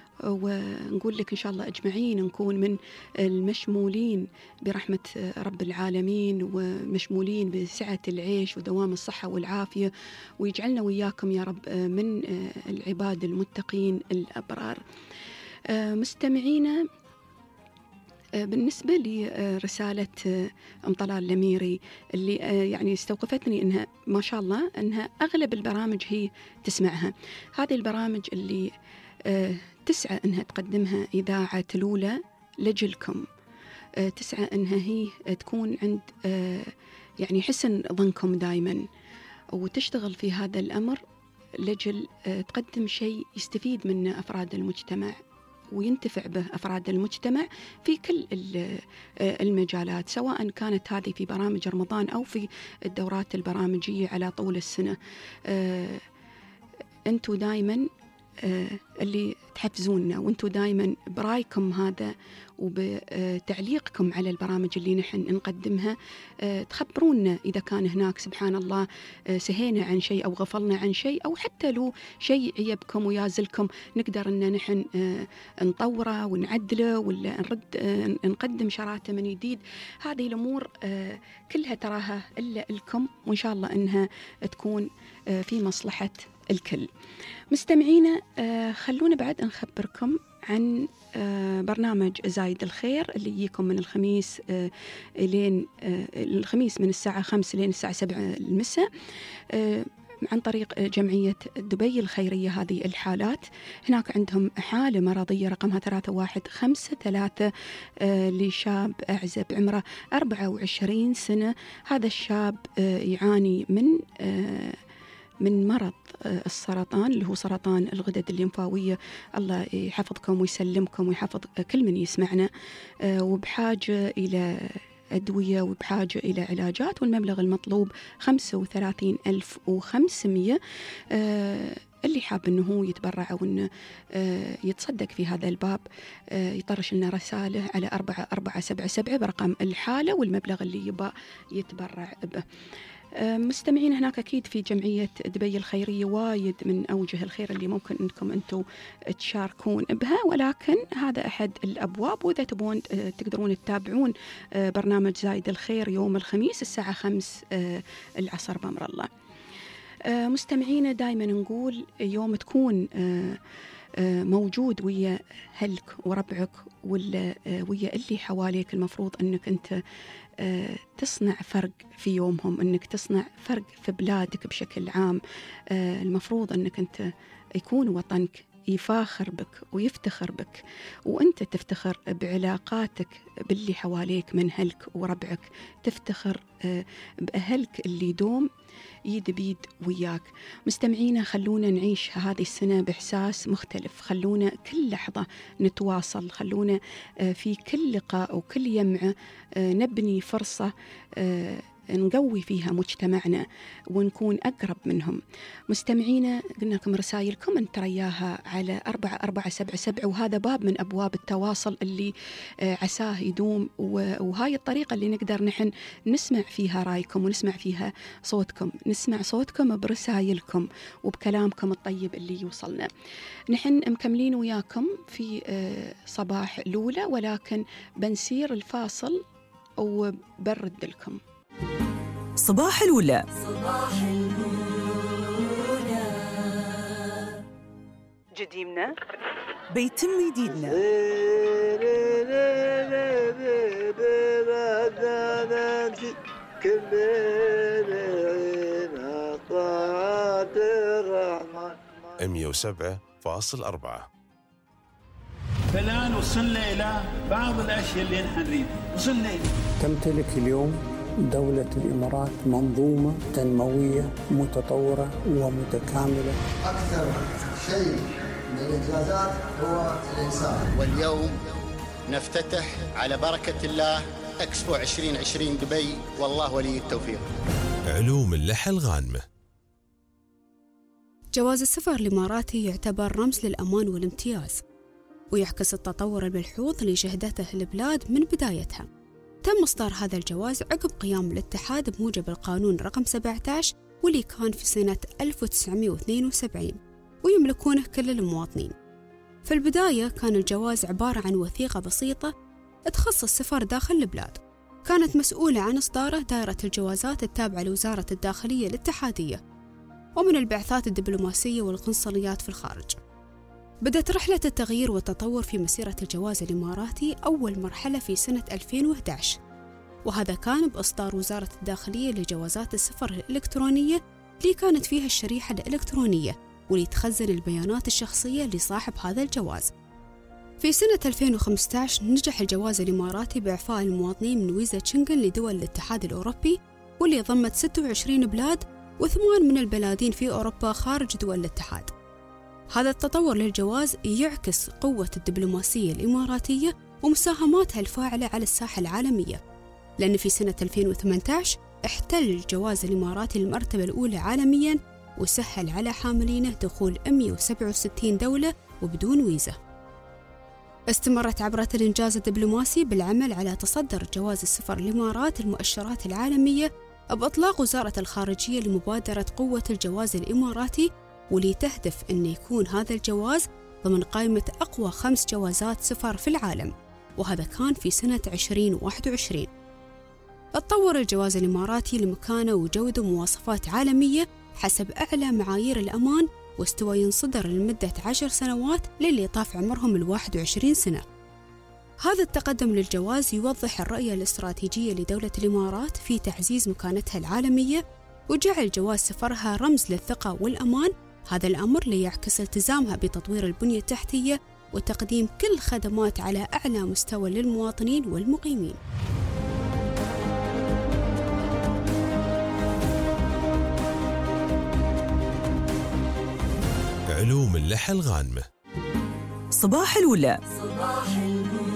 ونقول لك إن شاء الله أجمعين نكون من المشمولين برحمة رب العالمين ومشمولين بسعة العيش ودوام الصحة والعافية، ويجعلنا وياكم يا رب من العباد المتقين الأبرار. مستمعينا بالنسبة لرسالة أم طلال لميري اللي يعني استوقفتني إنها ما شاء الله إنها أغلب البرامج هي تسمعها. هذه البرامج اللي تسعى أنها تقدمها إذاعة لولة لجلكم، تسعى أنها هي تكون عند يعني حسن ظنكم دائما، وتشتغل في هذا الأمر لجل تقدم شيء يستفيد منه أفراد المجتمع وينتفع به أفراد المجتمع في كل المجالات، سواء كانت هذه في برامج رمضان أو في الدورات البرامجية على طول السنة. أنتوا دائما آه اللي تحفزوننا، وانتم دائما برايكم هذا وبتعليقكم على البرامج اللي نحن نقدمها آه تخبرونا إذا كان هناك سبحان الله آه سهينا عن شيء أو غفلنا عن شيء، أو حتى لو شيء عيبكم ويازلكم نقدر أن نحن آه نطوره ونعدله ولا نرد آه نقدم شراته من جديد. هذه الأمور آه كلها تراها إلا لكم، وإن شاء الله أنها تكون آه في مصلحة الكل. مستمعينا آه خلونا بعد نخبركم عن آه برنامج زايد الخير اللي يجيكم من الخميس آه لين آه الخميس من الساعة خمسة لين الساعة سبعة المساء آه عن طريق جمعية دبي الخيرية. هذه الحالات هناك عندهم حالة مرضية رقمها ثلاثة واحد خمسة ثلاثة آه لشاب أعزب عمره أربعة وعشرين سنة. هذا الشاب آه يعاني من آه من مرض السرطان اللي هو سرطان الغدد الليمفاوية. الله يحفظكم ويسلمكم ويحفظ كل من يسمعنا، وبحاجة إلى أدوية وبحاجة إلى علاجات، والمبلغ المطلوب خمسة وثلاثين ألف وخمسمية. اللي حاب أنه هو يتبرع أو أنه يتصدق في هذا الباب يطرش لنا رسالة على أربعة أربعة سبعة سبعة برقم الحالة والمبلغ اللي يبقى يتبرع به. مستمعين، هناك أكيد في جمعية دبي الخيرية وايد من أوجه الخير اللي ممكن أنكم أنتم تشاركون بها، ولكن هذا أحد الأبواب. وإذا تبون تقدرون تتابعون برنامج زايد الخير يوم الخميس الساعة خمس العصر بأمر الله. مستمعينا، دائما نقول يوم تكون موجود ويا أهلك وربعك ولا ويا اللي حواليك، المفروض أنك أنت تصنع فرق في يومهم، أنك تصنع فرق في بلادك بشكل عام. المفروض أنك أنت يكون وطنك يفاخر بك ويفتخر بك، وأنت تفتخر بعلاقاتك باللي حواليك من أهلك وربعك، تفتخر بأهلك اللي دوم يد بيد وياك. مستمعينا، خلونا نعيش هذه السنة بإحساس مختلف، خلونا كل لحظة نتواصل، خلونا في كل لقاء وكل يمعة نبني فرصة نقوي فيها مجتمعنا ونكون أقرب منهم. مستمعينا، قلنا لكم رسائلكم أن ترياها على أربعة أربعة سبعة سبعة، وهذا باب من أبواب التواصل اللي عساه يدوم، وهاي الطريقة اللي نقدر نحن نسمع فيها رأيكم ونسمع فيها صوتكم، نسمع صوتكم برسائلكم وبكلامكم الطيب اللي يوصلنا. نحن مكملين وياكم في صباح الأولى، ولكن بنسير الفاصل وبرد لكم. صباح الأولى. صباح الأولى. جديمنا بيتم جديدنا. مية وسبعة فاصلة أربعة. فالآن وصلنا إلى بعض الأشياء اللي نحن نريد. وصلنا إلى تمتلك اليوم دولة الإمارات منظومة تنموية متطورة ومتكاملة. أكثر شيء من الإنجازات هو الإنسان. واليوم نفتتح على بركة الله إكسبو عشرين عشرين دبي، والله ولي التوفيق. علوم اللحى الغانمة. جواز السفر الإماراتي يعتبر رمز للأمان والامتياز، ويعكس التطور الملحوظ اللي شهدته البلاد من بدايتها. تم إصدار هذا الجواز عقب قيام الاتحاد بموجب القانون رقم سبعة عشر، واللي كان في سنة ألف وتسعمئة واثنين وسبعين، ويملكونه كل المواطنين. في البداية كان الجواز عبارة عن وثيقة بسيطة تخص السفر داخل البلاد، كانت مسؤولة عن إصداره دائرة الجوازات التابعة لوزارة الداخلية الاتحادية، ومن البعثات الدبلوماسية والقنصليات في الخارج. بدأت رحلة التغيير والتطور في مسيرة الجواز الإماراتي أول مرحلة في سنة ألفين وأحد عشر، وهذا كان بإصدار وزارة الداخلية لجوازات السفر الإلكترونية، اللي كانت فيها الشريحة الإلكترونية واللي تخزن البيانات الشخصية لصاحب هذا الجواز. في سنة ألفين وخمسة عشر نجح الجواز الإماراتي بإعفاء المواطنين من فيزا شنغن لدول الاتحاد الأوروبي، واللي ضمت ستة وعشرين بلاد وثمان من البلادين في أوروبا خارج دول الاتحاد. هذا التطور للجواز يعكس قوة الدبلوماسية الإماراتية ومساهماتها الفاعلة على الساحة العالمية، لأن في سنة ألفين وثمانية عشر احتل الجواز الإماراتي المرتبة الأولى عالمياً، وسهل على حاملينه دخول مئة وسبعة وستين دولة وبدون فيزا. استمرت عبرة الإنجاز الدبلوماسي بالعمل على تصدر جواز السفر الإمارات المؤشرات العالمية بإطلاق وزارة الخارجية لمبادرة قوة الجواز الإماراتي، واللي تهدف أن يكون هذا الجواز ضمن قائمة أقوى خمس جوازات سفر في العالم، وهذا كان في سنة عشرين واحد وعشرين. تطور الجواز الإماراتي لمكانة وجودة ومواصفات عالمية حسب أعلى معايير الأمان، واستوى ينصدر لمدة عشر سنوات للي طاف عمرهم الواحد وعشرين سنة. هذا التقدم للجواز يوضح الرؤية الاستراتيجية لدولة الإمارات في تعزيز مكانتها العالمية، وجعل جواز سفرها رمز للثقة والأمان. هذا الأمر ليعكس التزامها بتطوير البنية التحتية وتقديم كل الخدمات على أعلى مستوى للمواطنين والمقيمين. علوم اللحى الغانمة. صباح الأولى. صباح الأولى.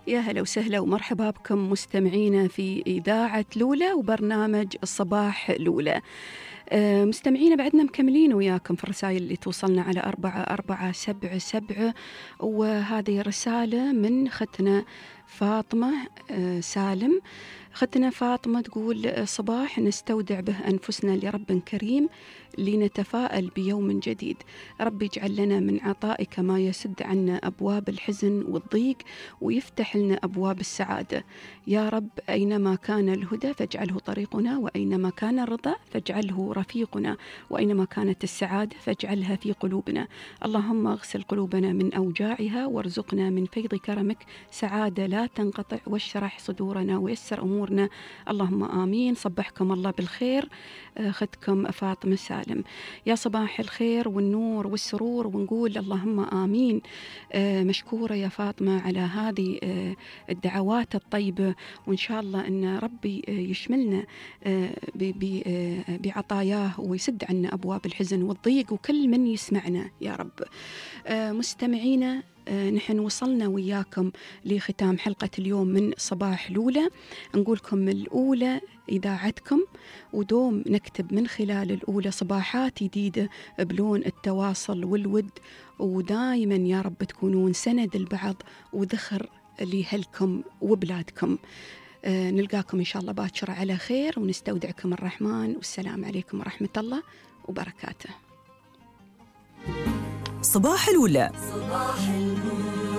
يا هلا وسهلا ومرحبا بكم مستمعينا في إذاعة لولة وبرنامج الصباح لولة. مستمعينا بعدنا مكملين وياكم في الرسائل اللي توصلنا على أربعة أربعة سبعة سبعة، وهذه رسالة من ختنا فاطمة سالم. ختنا فاطمة تقول: صباح نستودع به أنفسنا لرب كريم لنتفائل بيوم جديد. رب يجعل لنا من عطائك ما يسد عنا أبواب الحزن والضيق ويفتح لنا أبواب السعادة يا رب. أينما كان الهدى فاجعله طريقنا، وأينما كان الرضا فاجعله رفيقنا، وأينما كانت السعادة فاجعلها في قلوبنا. اللهم اغسل قلوبنا من أوجاعها وارزقنا من فيض كرمك سعادة لا تنقطع، واشرح صدورنا ويسر أمورنا. اللهم آمين. صبحكم الله بالخير. أختكم فاطمة سالم. يا صباح الخير والنور والسرور، ونقول اللهم آمين. مشكورة يا فاطمة على هذه الدعوات الطيبة، وإن شاء الله أن ربي يشملنا بعطاياه ويسد عنا أبواب الحزن والضيق وكل من يسمعنا يا رب. مستمعينا، نحن وصلنا وياكم لختام حلقة اليوم من صباح لولة. نقولكم الأولى إذاعتكم، ودوم نكتب من خلال الأولى صباحات جديدة بلون التواصل والود، ودائما يا رب تكونون سند البعض وذخر لأهلكم وبلادكم. آه نلقاكم إن شاء الله باكر على خير، ونستودعكم الرحمن، والسلام عليكم ورحمة الله وبركاته. صباح الأولى. صباح الأولى.